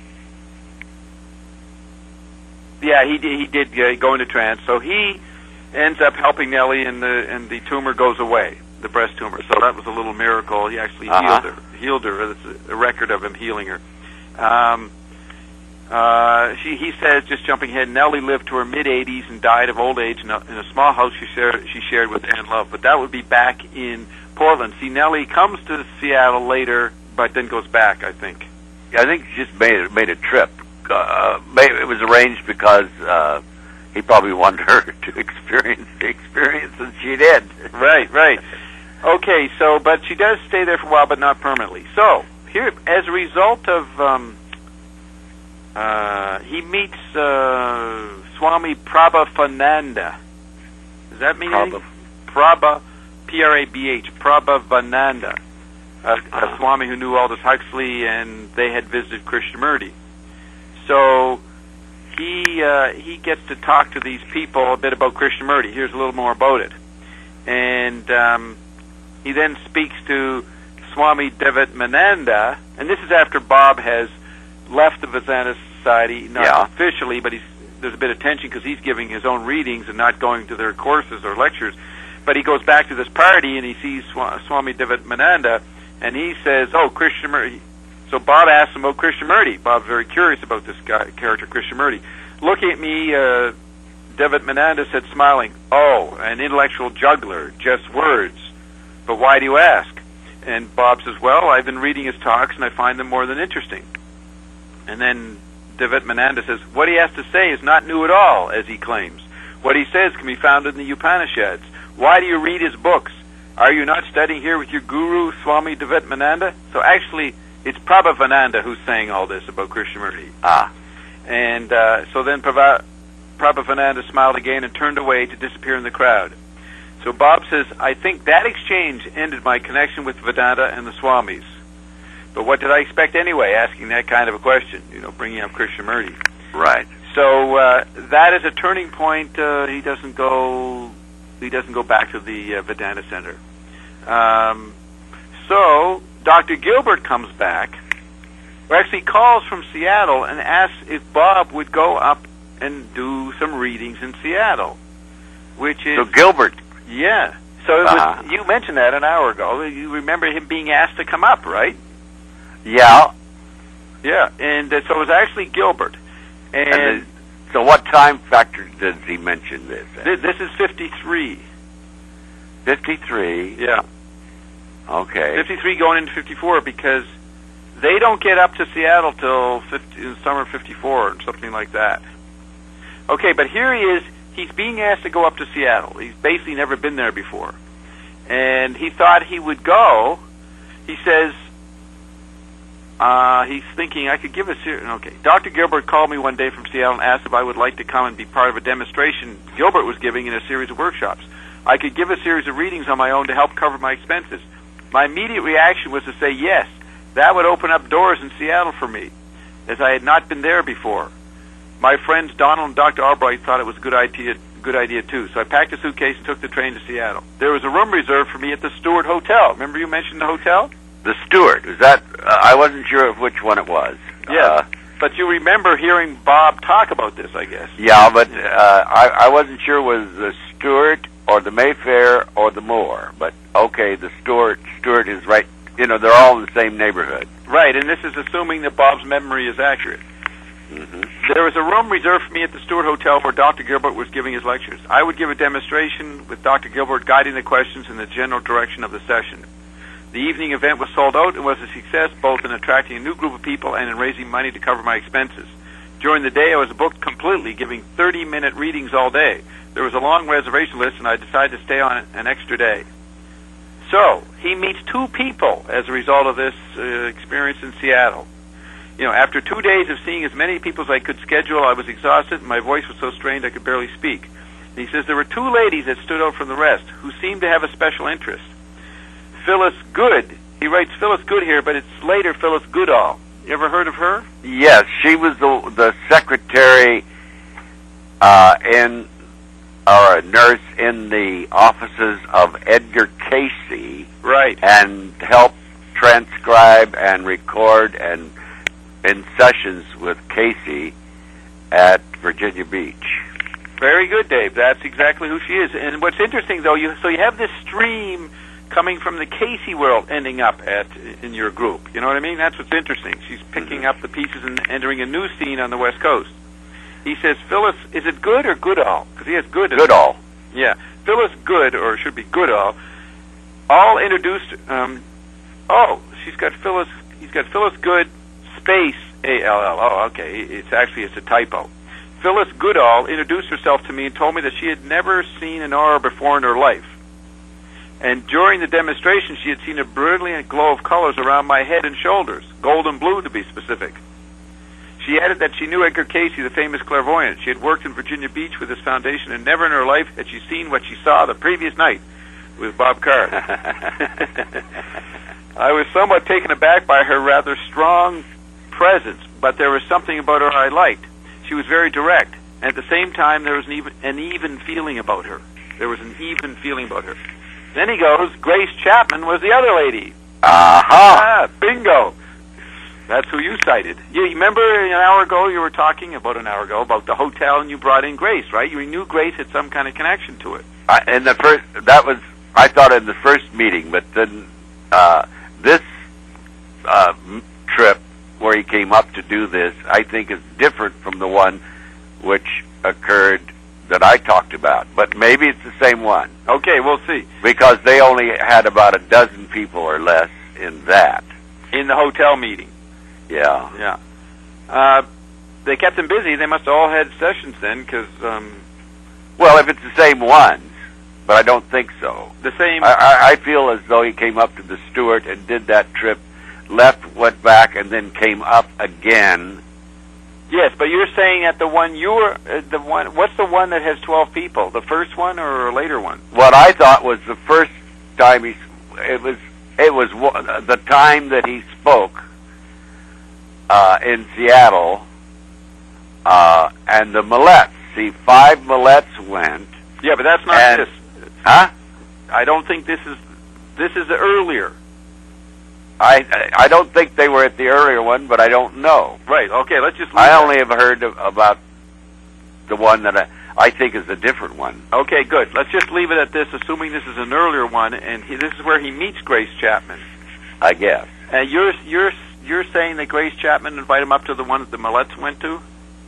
yeah, he did, he did uh, go into trance. So he ends up helping Nellie, and the and the tumor goes away, the breast tumor. So that was a little miracle. He actually uh-huh. healed her. Healed her. That's a record of him healing her. Um, uh, she, he says, just jumping ahead, Nellie lived to her mid eighties and died of old age in a, in a small house she shared, she shared with Anne Love. But that would be back in Portland. See, Nellie comes to Seattle later, but then goes back, I think. I think she just made made a trip. Uh, made, it was arranged because uh, he probably wanted her to experience the experiences she did. Right, right. Okay, so, but she does stay there for a while, but not permanently. So, here, as a result of, um, uh, he meets uh, Swami Prabhavananda. Does that mean anything? Prabha, P R A B H, Prabhavananda, a, a Swami who knew Aldous Huxley, and they had visited Krishnamurti. So he uh, he gets to talk to these people a bit about Krishnamurti. Here's a little more about it. And um, he then speaks to Swami Devatmananda, and this is after Bob has left the Vedanta Society, not yeah. officially, but he's, there's a bit of tension because he's giving his own readings and not going to their courses or lectures. But he goes back to this party, and he sees Swami Devatmananda, and he says, oh, Krishnamurti. So Bob asks him about Krishnamurti. Bob's very curious about this guy, character, Krishnamurti. Looking at me, uh, Devatmananda said, smiling, oh, an intellectual juggler, just words. But why do you ask? And Bob says, well, I've been reading his talks, and I find them more than interesting. And then Devatmananda says, what he has to say is not new at all, as he claims. What he says can be found in the Upanishads. Why do you read his books? Are you not studying here with your guru, Swami Devatmananda? So actually, it's Prabhavananda who's saying all this about Krishnamurti. Ah. And uh, so then Prabha, Prabhavananda smiled again and turned away to disappear in the crowd. So Bob says, I think that exchange ended my connection with Vedanta and the Swamis. But what did I expect anyway, asking that kind of a question, you know, bringing up Krishnamurti? Right. So uh, that is a turning point. Uh, he doesn't go... He doesn't go back to the uh, Vedanta Center. Um, so Doctor Gilbert comes back, or actually calls from Seattle and asks if Bob would go up and do some readings in Seattle, which is... So Gilbert... Yeah. So it was, uh-huh. you mentioned that an hour ago. You remember him being asked to come up, right? Yeah. Yeah, and uh, so it was actually Gilbert. And... and the, So what time factor does he mention this at? Th- this is fifty-three. fifty-three? Yeah. Okay. fifty-three going into fifty-four because they don't get up to Seattle till fifty, in summer fifty-four or something like that. Okay, but here he is. He's being asked to go up to Seattle. He's basically never been there before. And he thought he would go. He says... Uh, he's thinking, I could give a series... Okay. Doctor Gilbert called me one day from Seattle and asked if I would like to come and be part of a demonstration Gilbert was giving in a series of workshops. I could give a series of readings on my own to help cover my expenses. My immediate reaction was to say yes. That would open up doors in Seattle for me, as I had not been there before. My friends Donald and Doctor Albright thought it was a good idea, good idea too, so I packed a suitcase and took the train to Seattle. There was a room reserved for me at the Stewart Hotel. Remember you mentioned the hotel? The Stewart, is that... Uh, I wasn't sure of which one it was. Yeah, uh, but you remember hearing Bob talk about this, I guess. Yeah, but uh, I, I wasn't sure was the Stewart or the Mayfair or the Moore. But okay, the Stewart Stewart is right. You know, they're all in the same neighborhood. Right, and this is assuming that Bob's memory is accurate. Mm-hmm. There was a room reserved for me at the Stewart Hotel where Doctor Gilbert was giving his lectures. I would give a demonstration with Doctor Gilbert guiding the questions in the general direction of the session. The evening event was sold out and was a success both in attracting a new group of people and in raising money to cover my expenses. During the day, I was booked completely, giving thirty-minute readings all day. There was a long reservation list, and I decided to stay on an extra day. So, he meets two people as a result of this uh, experience in Seattle. You know, after two days of seeing as many people as I could schedule, I was exhausted, and my voice was so strained I could barely speak. And he says there were two ladies that stood out from the rest, who seemed to have a special interest. Phyllis Good. He writes Phyllis Good here, but it's later Phyllis Goodall. You ever heard of her? Yes, she was the, the secretary uh, in, or a nurse in the offices of Edgar Casey. Right. And helped transcribe and record and in sessions with Casey at Virginia Beach. Very good, Dave. That's exactly who she is. And what's interesting, though, you so you have this stream coming from the Casey world ending up at in your group. You know what I mean? That's what's interesting. She's picking mm-hmm. up the pieces and entering a new scene on the West Coast. He says, Phyllis, is it Good or Goodall? Because he has Good. Goodall. Yeah. Phyllis Good, or it should be Goodall, all introduced, um, oh, she's got Phyllis, he's got Phyllis Good, space A L L. Oh, okay. It's actually, it's a typo. Phyllis Goodall introduced herself to me and told me that she had never seen an aura before in her life. And during the demonstration, she had seen a brilliant glow of colors around my head and shoulders, gold and blue to be specific. She added that she knew Edgar Casey, the famous clairvoyant. She had worked in Virginia Beach with his foundation, and never in her life had she seen what she saw the previous night with Bob Carr. I was somewhat taken aback by her rather strong presence, but there was something about her I liked. She was very direct, and at the same time there was an even, an even feeling about her. There was an even feeling about her. Then he goes, Grace Chapman was the other lady. Uh-huh. Ah, bingo. That's who you cited. You remember an hour ago you were talking, about an hour ago, about the hotel and you brought in Grace, right? You knew Grace had some kind of connection to it. I, in the first, that was, I thought in the first meeting, but then uh, this uh, trip where he came up to do this, I think is different from the one which occurred that I talked about. But maybe it's the same one. Okay, we'll see. Because they only had about a dozen people or less in that. In the hotel meeting. Yeah. Yeah. Uh, they kept them busy. They must have all had sessions then, because... Um, well, if it's the same ones, but I don't think so. The same... I, I, I feel as though he came up to the Stewart and did that trip, left, went back, and then came up again. Yes, but you're saying that the one you were... Uh, the one. What's the one that has twelve people? The first one or a later one? What I thought was the first time he... It was, it was the time that he spoke... Uh, in Seattle, uh, and the Millettes. See, five Millettes went. Yeah, but that's not and, this. Huh? I don't think this is. This is the earlier. I I don't think they were at the earlier one, but I don't know. Right. Okay. Let's just. Leave I that. only have heard of, about the one that I, I think is a different one. Okay. Good. Let's just leave it at this, assuming this is an earlier one, and he, this is where he meets Grace Chapman. I guess. And you're you're. You're saying that Grace Chapman invited him up to the one that the Millettes went to?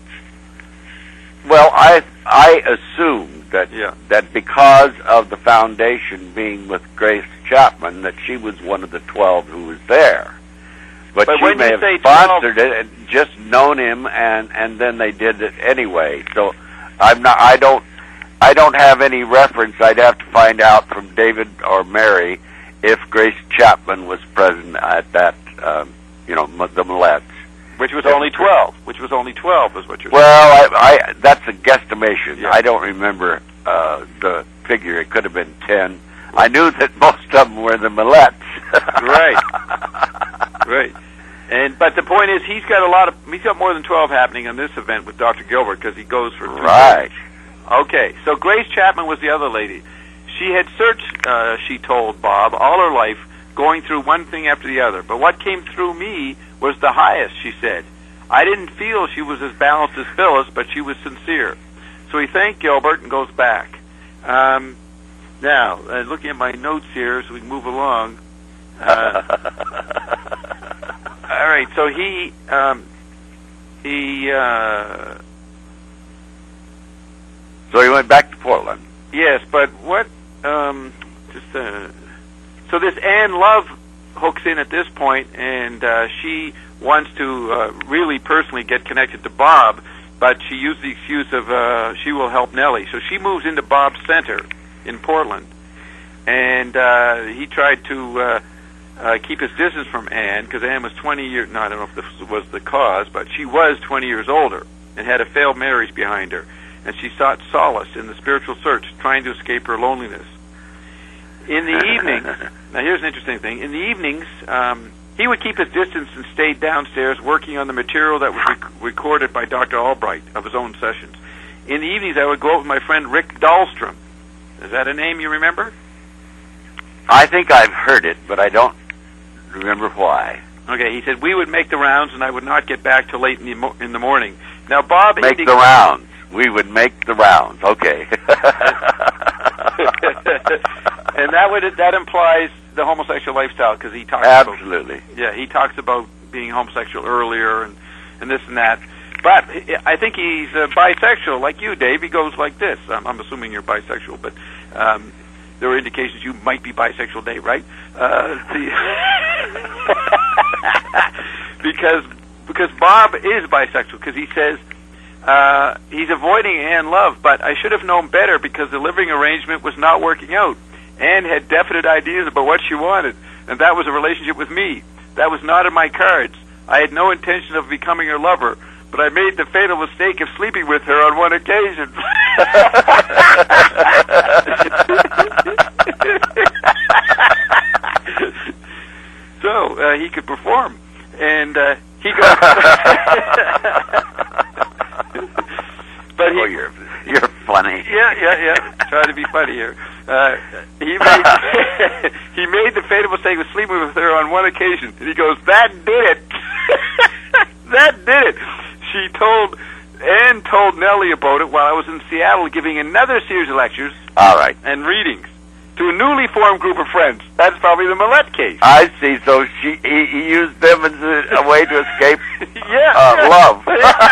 Well, I I assumed that yeah. that because of the foundation being with Grace Chapman, that she was one of the twelve who was there. But, but she may have sponsored it and just known him, and and then they did it anyway. So I'm not. I don't. I don't have any reference. I'd have to find out from David or Mary if Grace Chapman was present at that. Um, You know, the Millettes. Which was only twelve. Which was only twelve, is what you're well, saying. Well, I, I, that's a guesstimation. Yeah. I don't remember uh, the figure. It could have been ten. I knew that most of them were the Millettes. Right. Right. And but the point is, he's got a lot of. He's got more than twelve happening on this event with Doctor Gilbert because he goes for two right. days. Okay. So Grace Chapman was the other lady. She had searched. Uh, she told Bob all her life, going through one thing after the other. But what came through me was the highest, she said. I didn't feel she was as balanced as Phyllis, but she was sincere. So he thanked Gilbert and goes back. Um, Now, uh, looking at my notes here, so we can move along. Uh, all right, so he um, he. Uh, so he went back to Portland. Yes, but what? Um, just uh, so this Ann Love hooks in at this point, and uh, she wants to uh, really personally get connected to Bob, but she used the excuse of uh, she will help Nellie. So she moves into Bob's center in Portland, and uh, he tried to uh, uh, keep his distance from Ann because Ann was twenty years. No, I don't know if this was the cause, but she was twenty years older and had a failed marriage behind her, and she sought solace in the spiritual search, trying to escape her loneliness. In the evening, now here's an interesting thing. In the evenings, um, he would keep his distance and stayed downstairs working on the material that was rec- recorded by Doctor Albright of his own sessions. In the evenings, I would go out with my friend Rick Dahlstrom. Is that a name you remember? I think I've heard it, but I don't remember why. Okay, he said we would make the rounds, and I would not get back till late in the, mo- in the morning. Now, Bob... Make indi- the rounds. We would make the rounds. Okay. And that would that implies the homosexual lifestyle, because he talks Absolutely. about... Yeah, he talks about being homosexual earlier and, and this and that. But I think he's uh, bisexual, like you, Dave. He goes like this. I'm, I'm assuming you're bisexual, but um, there are indications you might be bisexual, Dave, right? Uh, the because because Bob is bisexual, because he says uh, he's avoiding Ann Love, but I should have known better because the living arrangement was not working out. Ann had definite ideas about what she wanted, and that was a relationship with me. That was not in my cards. I had no intention of becoming her lover, but I made the fatal mistake of sleeping with her on one occasion. So uh, he could perform, and uh, he goes. But he, oh, you're you're funny. Yeah, yeah, yeah. Try to be funny here. Uh, he made he made the fatal mistake of sleeping with her on one occasion, and he goes, "That did it. That did it." She told, Ann told Nellie about it while I was in Seattle giving another series of lectures. All right. And readings to a newly formed group of friends. That's probably the Millette case. I see. So she he, he used them as a, a way to escape yeah, uh, yeah. love.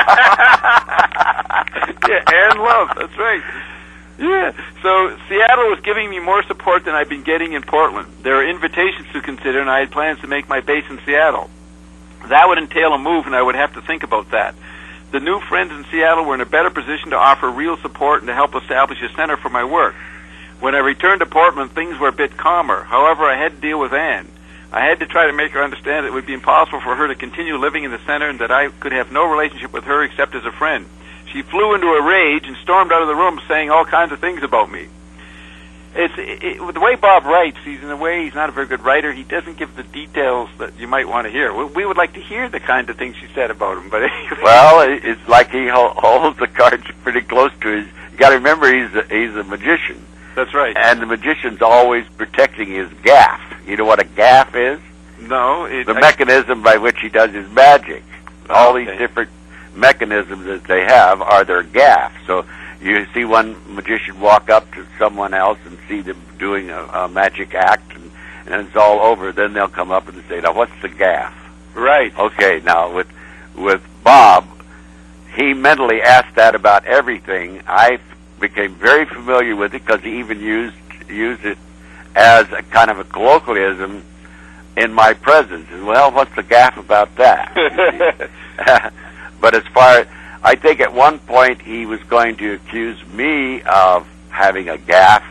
Yeah, and love. That's right. Yeah. So Seattle was giving me more support than I'd been getting in Portland. There are invitations to consider, and I had plans to make my base in Seattle. That would entail a move, and I would have to think about that. The new friends in Seattle were in a better position to offer real support and to help establish a center for my work. When I returned to Portland, things were a bit calmer. However, I had to deal with Ann. I had to try to make her understand it would be impossible for her to continue living in the center and that I could have no relationship with her except as a friend. She flew into a rage and stormed out of the room saying all kinds of things about me. It's it, it, the way Bob writes. He's in a way he's not a very good writer. He doesn't give the details that you might want to hear. We, we would like to hear the kind of things she said about him, but well, it's like he holds the cards pretty close to his. You got to remember, he's a, he's a magician. That's right. And the magician's always protecting his gaff. You know what a gaff is? No. It, the I, mechanism by which he does his magic. Oh, All okay. these different mechanisms that they have are their gaff. So you see one magician walk up to someone else and see them doing a, a magic act, and, and it's all over. Then they'll come up and say, "Now, what's the gaff?" Right. Okay. Now, with with Bob, he mentally asked that about everything. I became very familiar with it because he even used used it as a kind of a colloquialism in my presence. And, well, what's the gaff about that? But as far as, I think at one point he was going to accuse me of having a gaffe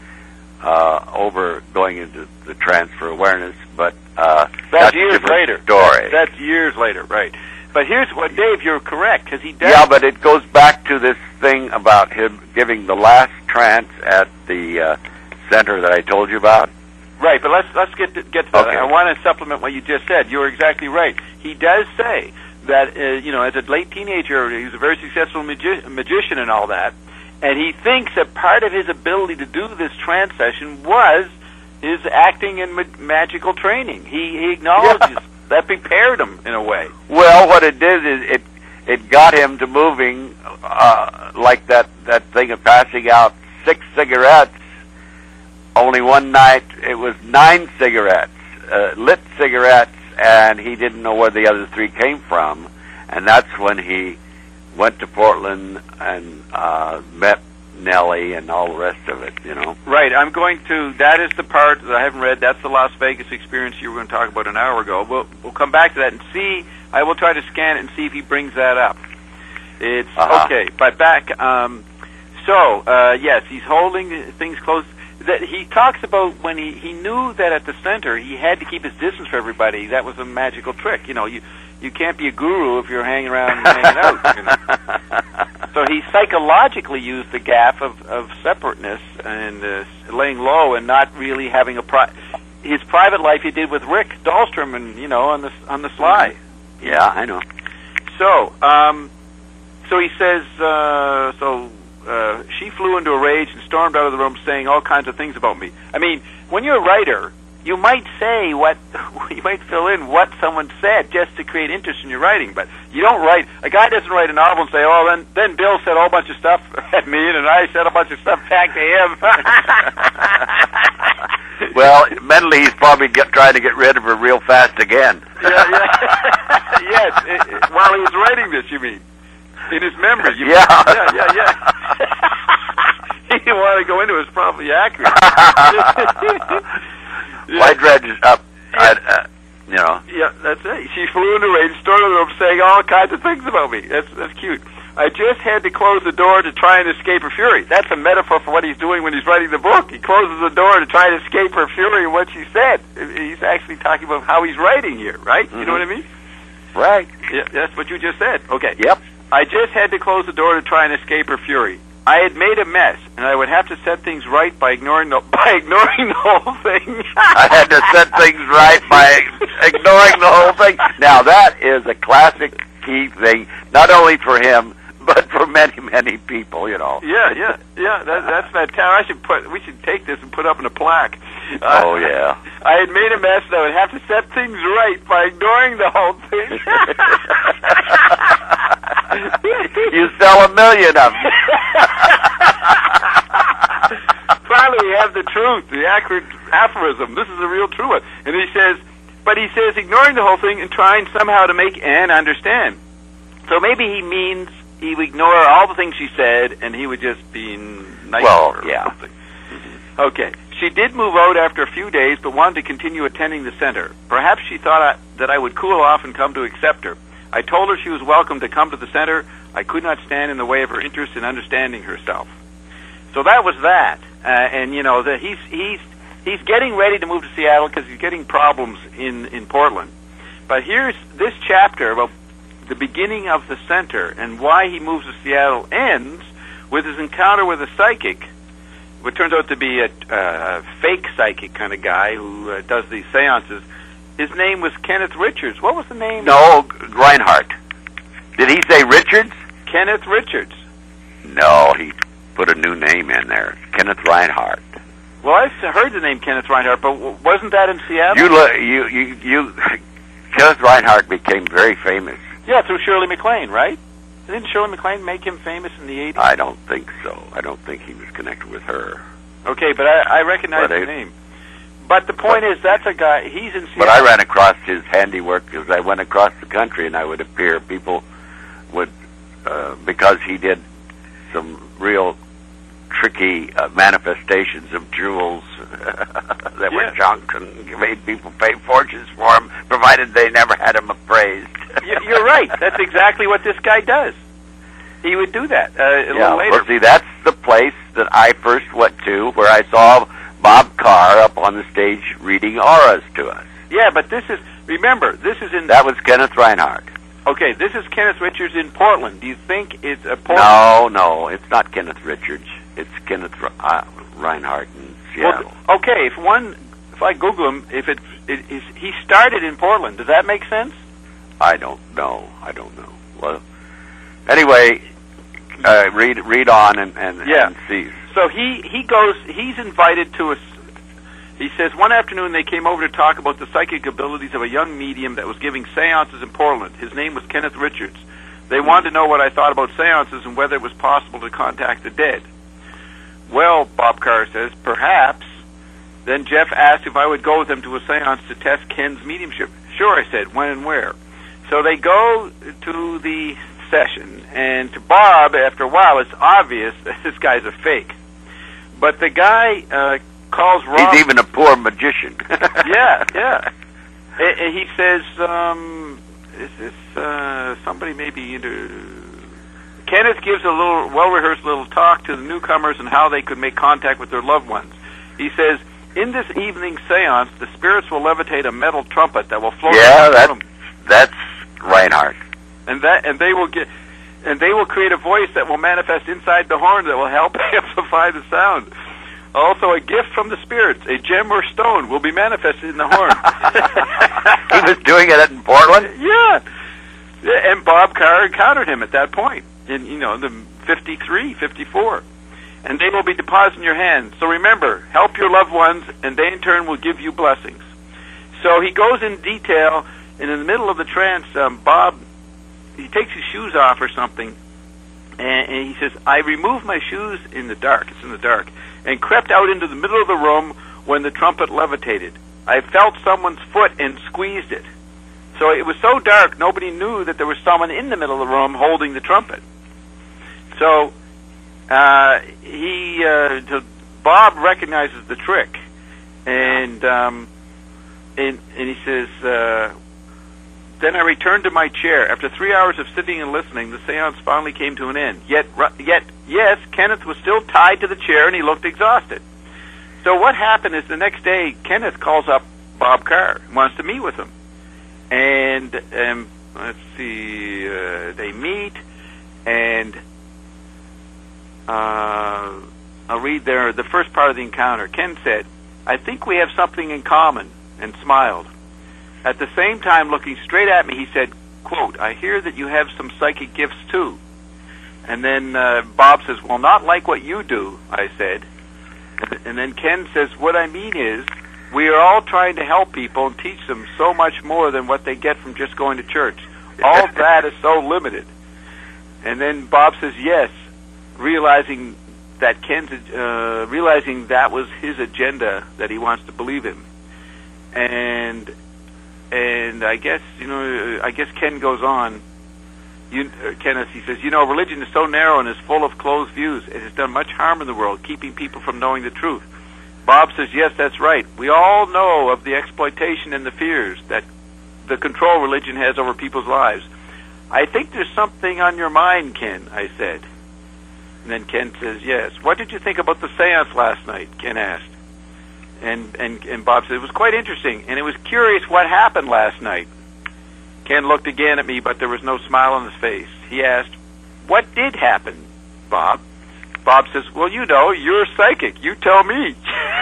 uh, over going into the transfer awareness, but uh, that's, that's years a different later. story. That's, that's years later, right? But here's what, Dave, you're correct, because he does. Yeah, but it goes back to this thing about him giving the last trance at the uh, center that I told you about. Right, but let's let's get to, get to that. Okay. I want to supplement what you just said. You're exactly right. He does say that, uh, you know, as a late teenager, he was a very successful magi- magician and all that, and he thinks that part of his ability to do this trance session was his acting and ma- magical training. He, he acknowledges Yeah. that prepared him in a way. Well, what it did is it it got him to moving uh, like that, that thing of passing out six cigarettes only one night, it was nine cigarettes, uh, lit cigarettes, and he didn't know where the other three came from. And that's when he went to Portland and uh, met Nellie and all the rest of it, you know. Right. I'm going to, that is the part that I haven't read. That's the Las Vegas experience you were going to talk about an hour ago. We'll, we'll come back to that and see. I will try to scan it and see if he brings that up. It's, uh-huh. Okay, but back, um, so, uh, yes, he's holding things close. That he talks about when he, he knew that at the center he had to keep his distance from everybody. That was a magical trick. You know, you you can't be a guru if you're hanging around and hanging out. You know? So he psychologically used the gaffe of, of separateness and uh, laying low and not really having a pri- his private life he did with Rick Dahlstrom and you know on the on the sly. Yeah, I know. So um, so he says uh, so. Uh, she flew into a rage and stormed out of the room saying all kinds of things about me. I mean, when you're a writer, you might say what, you might fill in what someone said just to create interest in your writing, but you don't write, a guy doesn't write a novel and say, oh, then, then Bill said a whole bunch of stuff at me and I said a bunch of stuff back to him. Well, mentally he's probably get, trying to get rid of her real fast again. Yeah, yeah. Yes, it, it, while he was writing this, you mean? In his memory. You yeah. Mean, yeah, yeah, yeah. He didn't want to go into it. It's probably accurate. Yeah. White Dredge is up. Yeah. Uh, you know. Yeah, that's it. She flew into rage, started them saying all kinds of things about me. That's that's cute. I just had to close the door to try and escape her fury. That's a metaphor for what he's doing when he's writing the book. He closes the door to try and escape her fury and what she said. He's actually talking about how he's writing here, right? Mm-hmm. You know what I mean? Right. Yeah, that's what you just said. Okay. Yep. I just had to close the door to try and escape her fury. I had made a mess, and I would have to set things right by ignoring the by ignoring the whole thing. I had to set things right by ignoring the whole thing. Now that is a classic key thing, not only for him, but for many, many people. You know. Yeah, yeah, yeah. That, that's fantastic. I should put. We should take this and put up in a plaque. Oh uh, yeah. I had made a mess, and I would have to set things right by ignoring the whole thing. You sell a million of them. Finally, we have the truth, the accurate aphorism. This is a real true one. And he says, but he says, ignoring the whole thing and trying somehow to make Anne understand. So maybe he means he would ignore all the things she said, and he would just be nice well, to her yeah. or something. Mm-hmm. Okay. She did move out after a few days, but wanted to continue attending the center. Perhaps she thought I, that I would cool off and come to accept her. I told her she was welcome to come to the center. I could not stand in the way of her interest in understanding herself. So that was that. Uh, and, you know, the, he's he's he's getting ready to move to Seattle because he's getting problems in, in Portland. But here's this chapter about the beginning of the center and why he moves to Seattle ends with his encounter with a psychic, what turns out to be a, uh, a fake psychic kind of guy who uh, does these seances. His name was Kenneth Richards. What was the name? No, Reinhardt. Did he say Richards? Kenneth Richards. No, he put a new name in there. Kenneth Reinhardt. Well, I've heard the name Kenneth Reinhardt, but wasn't that in Seattle? You look, you, you, you. Kenneth Reinhardt became very famous. Yeah, through Shirley MacLaine, right? Didn't Shirley MacLaine make him famous in the eighties? I don't think so. I don't think he was connected with her. Okay, but I, I recognize but the I, name. But the point but, is, that's a guy, he's in Seattle. But I ran across his handiwork as I went across the country, and I would appear, people would, uh, because he did some real tricky uh, manifestations of jewels that yeah. were junk and made people pay fortunes for them, provided they never had them appraised. You're right. That's exactly what this guy does. He would do that uh, a yeah, little later. Well, see, that's the place that I first went to, where I saw Bob Carr up on the stage reading auras to us. Yeah, but this is, remember, this is in... That was Kenneth Reinhardt. Okay, this is Kenneth Richards in Portland. Do you think it's a Portland? No, no, it's not Kenneth Richards. It's Kenneth uh, Reinhardt in Seattle. Well, okay, if one, if I Google him, if it, it is, he started in Portland. Does that make sense? I don't know. I don't know. Well, anyway, uh, read read on and, and, yeah. and see. So he, he goes, he's invited to a, he says, one afternoon they came over to talk about the psychic abilities of a young medium that was giving seances in Portland. His name was Kenneth Richards. They mm-hmm. wanted to know what I thought about seances and whether it was possible to contact the dead. Well, Bob Carr says, perhaps, Then Jeff asked if I would go with him to a seance to test Ken's mediumship. Sure, I said, when and where. So they go to the session, and to Bob, after a while, it's obvious that this guy's a fake. But the guy uh, calls Rob... He's even a poor magician. yeah, yeah. And he says, um, is this uh, somebody maybe into... Kenneth gives a little well-rehearsed little talk to the newcomers on how they could make contact with their loved ones. He says, in this evening seance, the spirits will levitate a metal trumpet that will float yeah, around that, them. that's Reinhardt. And that, and they will get, and they will create a voice that will manifest inside the horn that will help amplify the sound. Also, a gift from the spirits, a gem or stone, will be manifested in the horn. He was doing it in Portland? Yeah. And Bob Carr encountered him at that point, in, you know, the fifty-three, fifty-four. And they will be deposited in your hands. So remember, help your loved ones, and they in turn will give you blessings. So he goes in detail, and in the middle of the trance, um, Bob, he takes his shoes off or something, and, and he says, I removed my shoes in the dark, it's in the dark, and crept out into the middle of the room when the trumpet levitated. I felt someone's foot and squeezed it. So it was so dark, nobody knew that there was someone in the middle of the room holding the trumpet. So uh, he, uh, so Bob recognizes the trick, and um, and, and he says, uh, then I returned to my chair. After three hours of sitting and listening, the seance finally came to an end. Yet, yet, yes, Kenneth was still tied to the chair, and he looked exhausted. So what happened is the next day, Kenneth calls up Bob Carr and wants to meet with him. And um, let's see, uh, they meet, and uh, I'll read there the first part of the encounter. Ken said, I think we have something in common, and smiled. At the same time, looking straight at me, he said, quote, I hear that you have some psychic gifts too. And then uh, Bob says, well, not like what you do, I said. And then Ken says, what I mean is, we are all trying to help people and teach them so much more than what they get from just going to church. All that is so limited. And then Bob says, yes, realizing that Ken's, uh, realizing that was his agenda that he wants to believe in. And and I guess, you know, I guess Ken goes on, you, uh, Kenneth, he says, you know, religion is so narrow and is full of closed views. It has done much harm in the world, keeping people from knowing the truth. Bob says, yes, that's right. We all know of the exploitation and the fears that the control religion has over people's lives. I think there's something on your mind, Ken, I said. And then Ken says, yes. What did you think about the seance last night? Ken asked. And, and, and Bob said, it was quite interesting, and it was curious what happened last night. Ken looked again at me, but there was no smile on his face. He asked, what did happen, Bob? Bob says, well, you know, you're psychic. You tell me.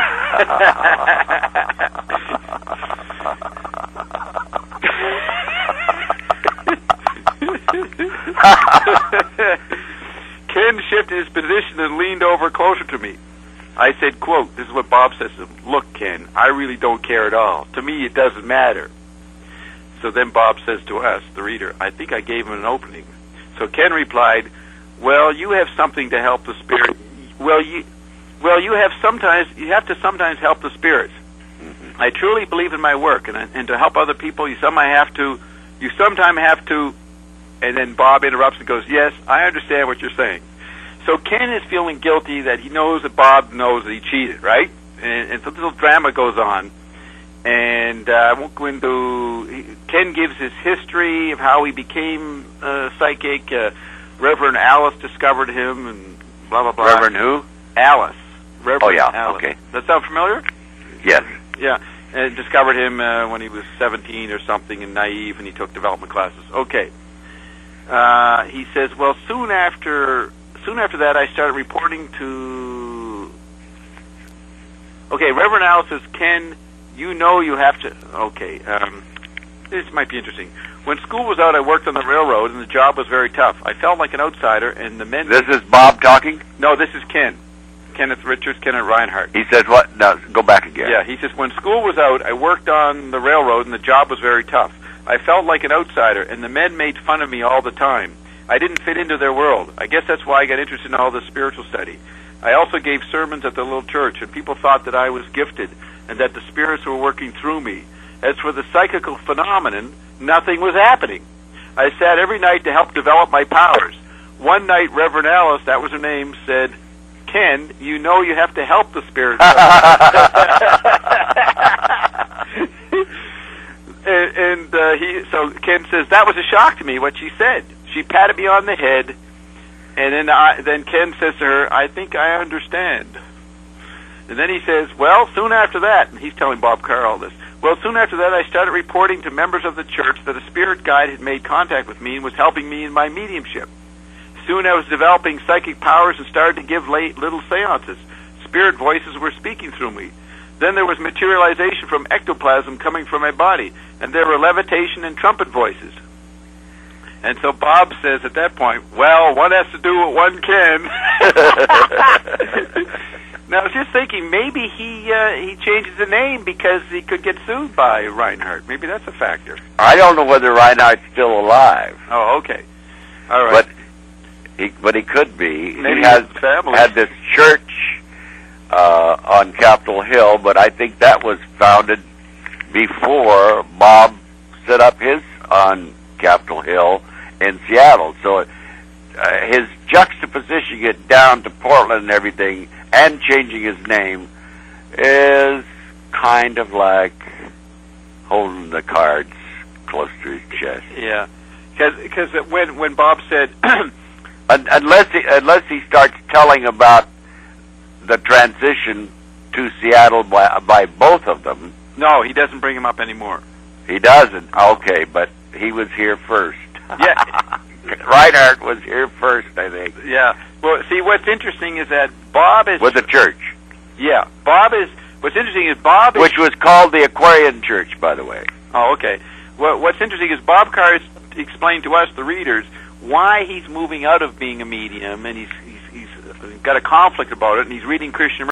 Ken shifted his position and leaned over closer to me. I said, quote, this is what Bob says to him, look, Ken, I really don't care at all. To me, it doesn't matter. So then Bob says to us, the reader, I think I gave him an opening. So Ken replied, well, you have something to help the spirit. Well, you, well, you have sometimes, you have to sometimes help the spirits. Mm-hmm. I truly believe in my work, and, and to help other people, you sometimes have to, you sometimes have to, and then Bob interrupts and goes, yes, I understand what you're saying. So Ken is feeling guilty that he knows that Bob knows that he cheated, right? And, and some little drama goes on. And uh, I won't go into... He, Ken gives his history of how he became uh, psychic. Uh, Reverend Alice discovered him, and blah, blah, blah. Reverend who? Alice. Reverend oh, yeah, Alice. okay. Does that sound familiar? Yes. Yeah, and discovered him uh, when he was seventeen or something and naive, and he took development classes. Okay. Uh, he says, well, soon after... Soon after that, I started reporting to... Okay, Reverend Alice says, Ken, you know you have to... Okay, um, this might be interesting. When school was out, I worked on the railroad, and the job was very tough. I felt like an outsider, and the men... This is Bob talking? No, this is Ken. Kenneth Richards, Kenneth Reinhardt. He says what? No, go back again. Yeah, he says, when school was out, I worked on the railroad, and the job was very tough. I felt like an outsider, and the men made fun of me all the time. I didn't fit into their world. I guess that's why I got interested in all this spiritual study. I also gave sermons at the little church, and people thought that I was gifted, and that the spirits were working through me. As for the psychical phenomenon, nothing was happening. I sat every night to help develop my powers. One night, Reverend Alice, that was her name, said, "Ken, you know you have to help the spirits." and and uh, he, so Ken says, that was a shock to me, what she said. She patted me on the head, and then I, then Ken says to her, "I think I understand." And then he says, well, soon after that, and he's telling Bob Carr all this, well, soon after that I started reporting to members of the church that a spirit guide had made contact with me and was helping me in my mediumship. Soon I was developing psychic powers and started to give late little seances. Spirit voices were speaking through me. Then there was materialization from ectoplasm coming from my body, and there were levitation and trumpet voices. And so Bob says at that point, well, one has to do what one can. Now, I was just thinking, maybe he uh, he changes the name because he could get sued by Reinhardt. Maybe that's a factor. I don't know whether Reinhardt's still alive. Oh, okay. All right. But he, but he could be. Maybe he has his family. had this church uh, on Capitol Hill, but I think that was founded before Bob set up his on Capitol Hill in Seattle. So uh, his juxtapositioning it down to Portland and everything, and changing his name, is kind of like holding the cards close to his chest. Yeah, because when when Bob said, unless he, unless he starts telling about the transition to Seattle by, by both of them. No, he doesn't bring him up anymore. He doesn't. Okay, but he was here first. Yeah. Reinhardt was here first, I think. Yeah. Well, see, what's interesting is that Bob is... With the church. Yeah. Bob is... What's interesting is Bob is... Which was called the Aquarian Church, by the way. Oh, okay. Well, what's interesting is Bob Carr has explained to us, the readers, why he's moving out of being a medium, and he's, he's, he's got a conflict about it, and he's reading Christian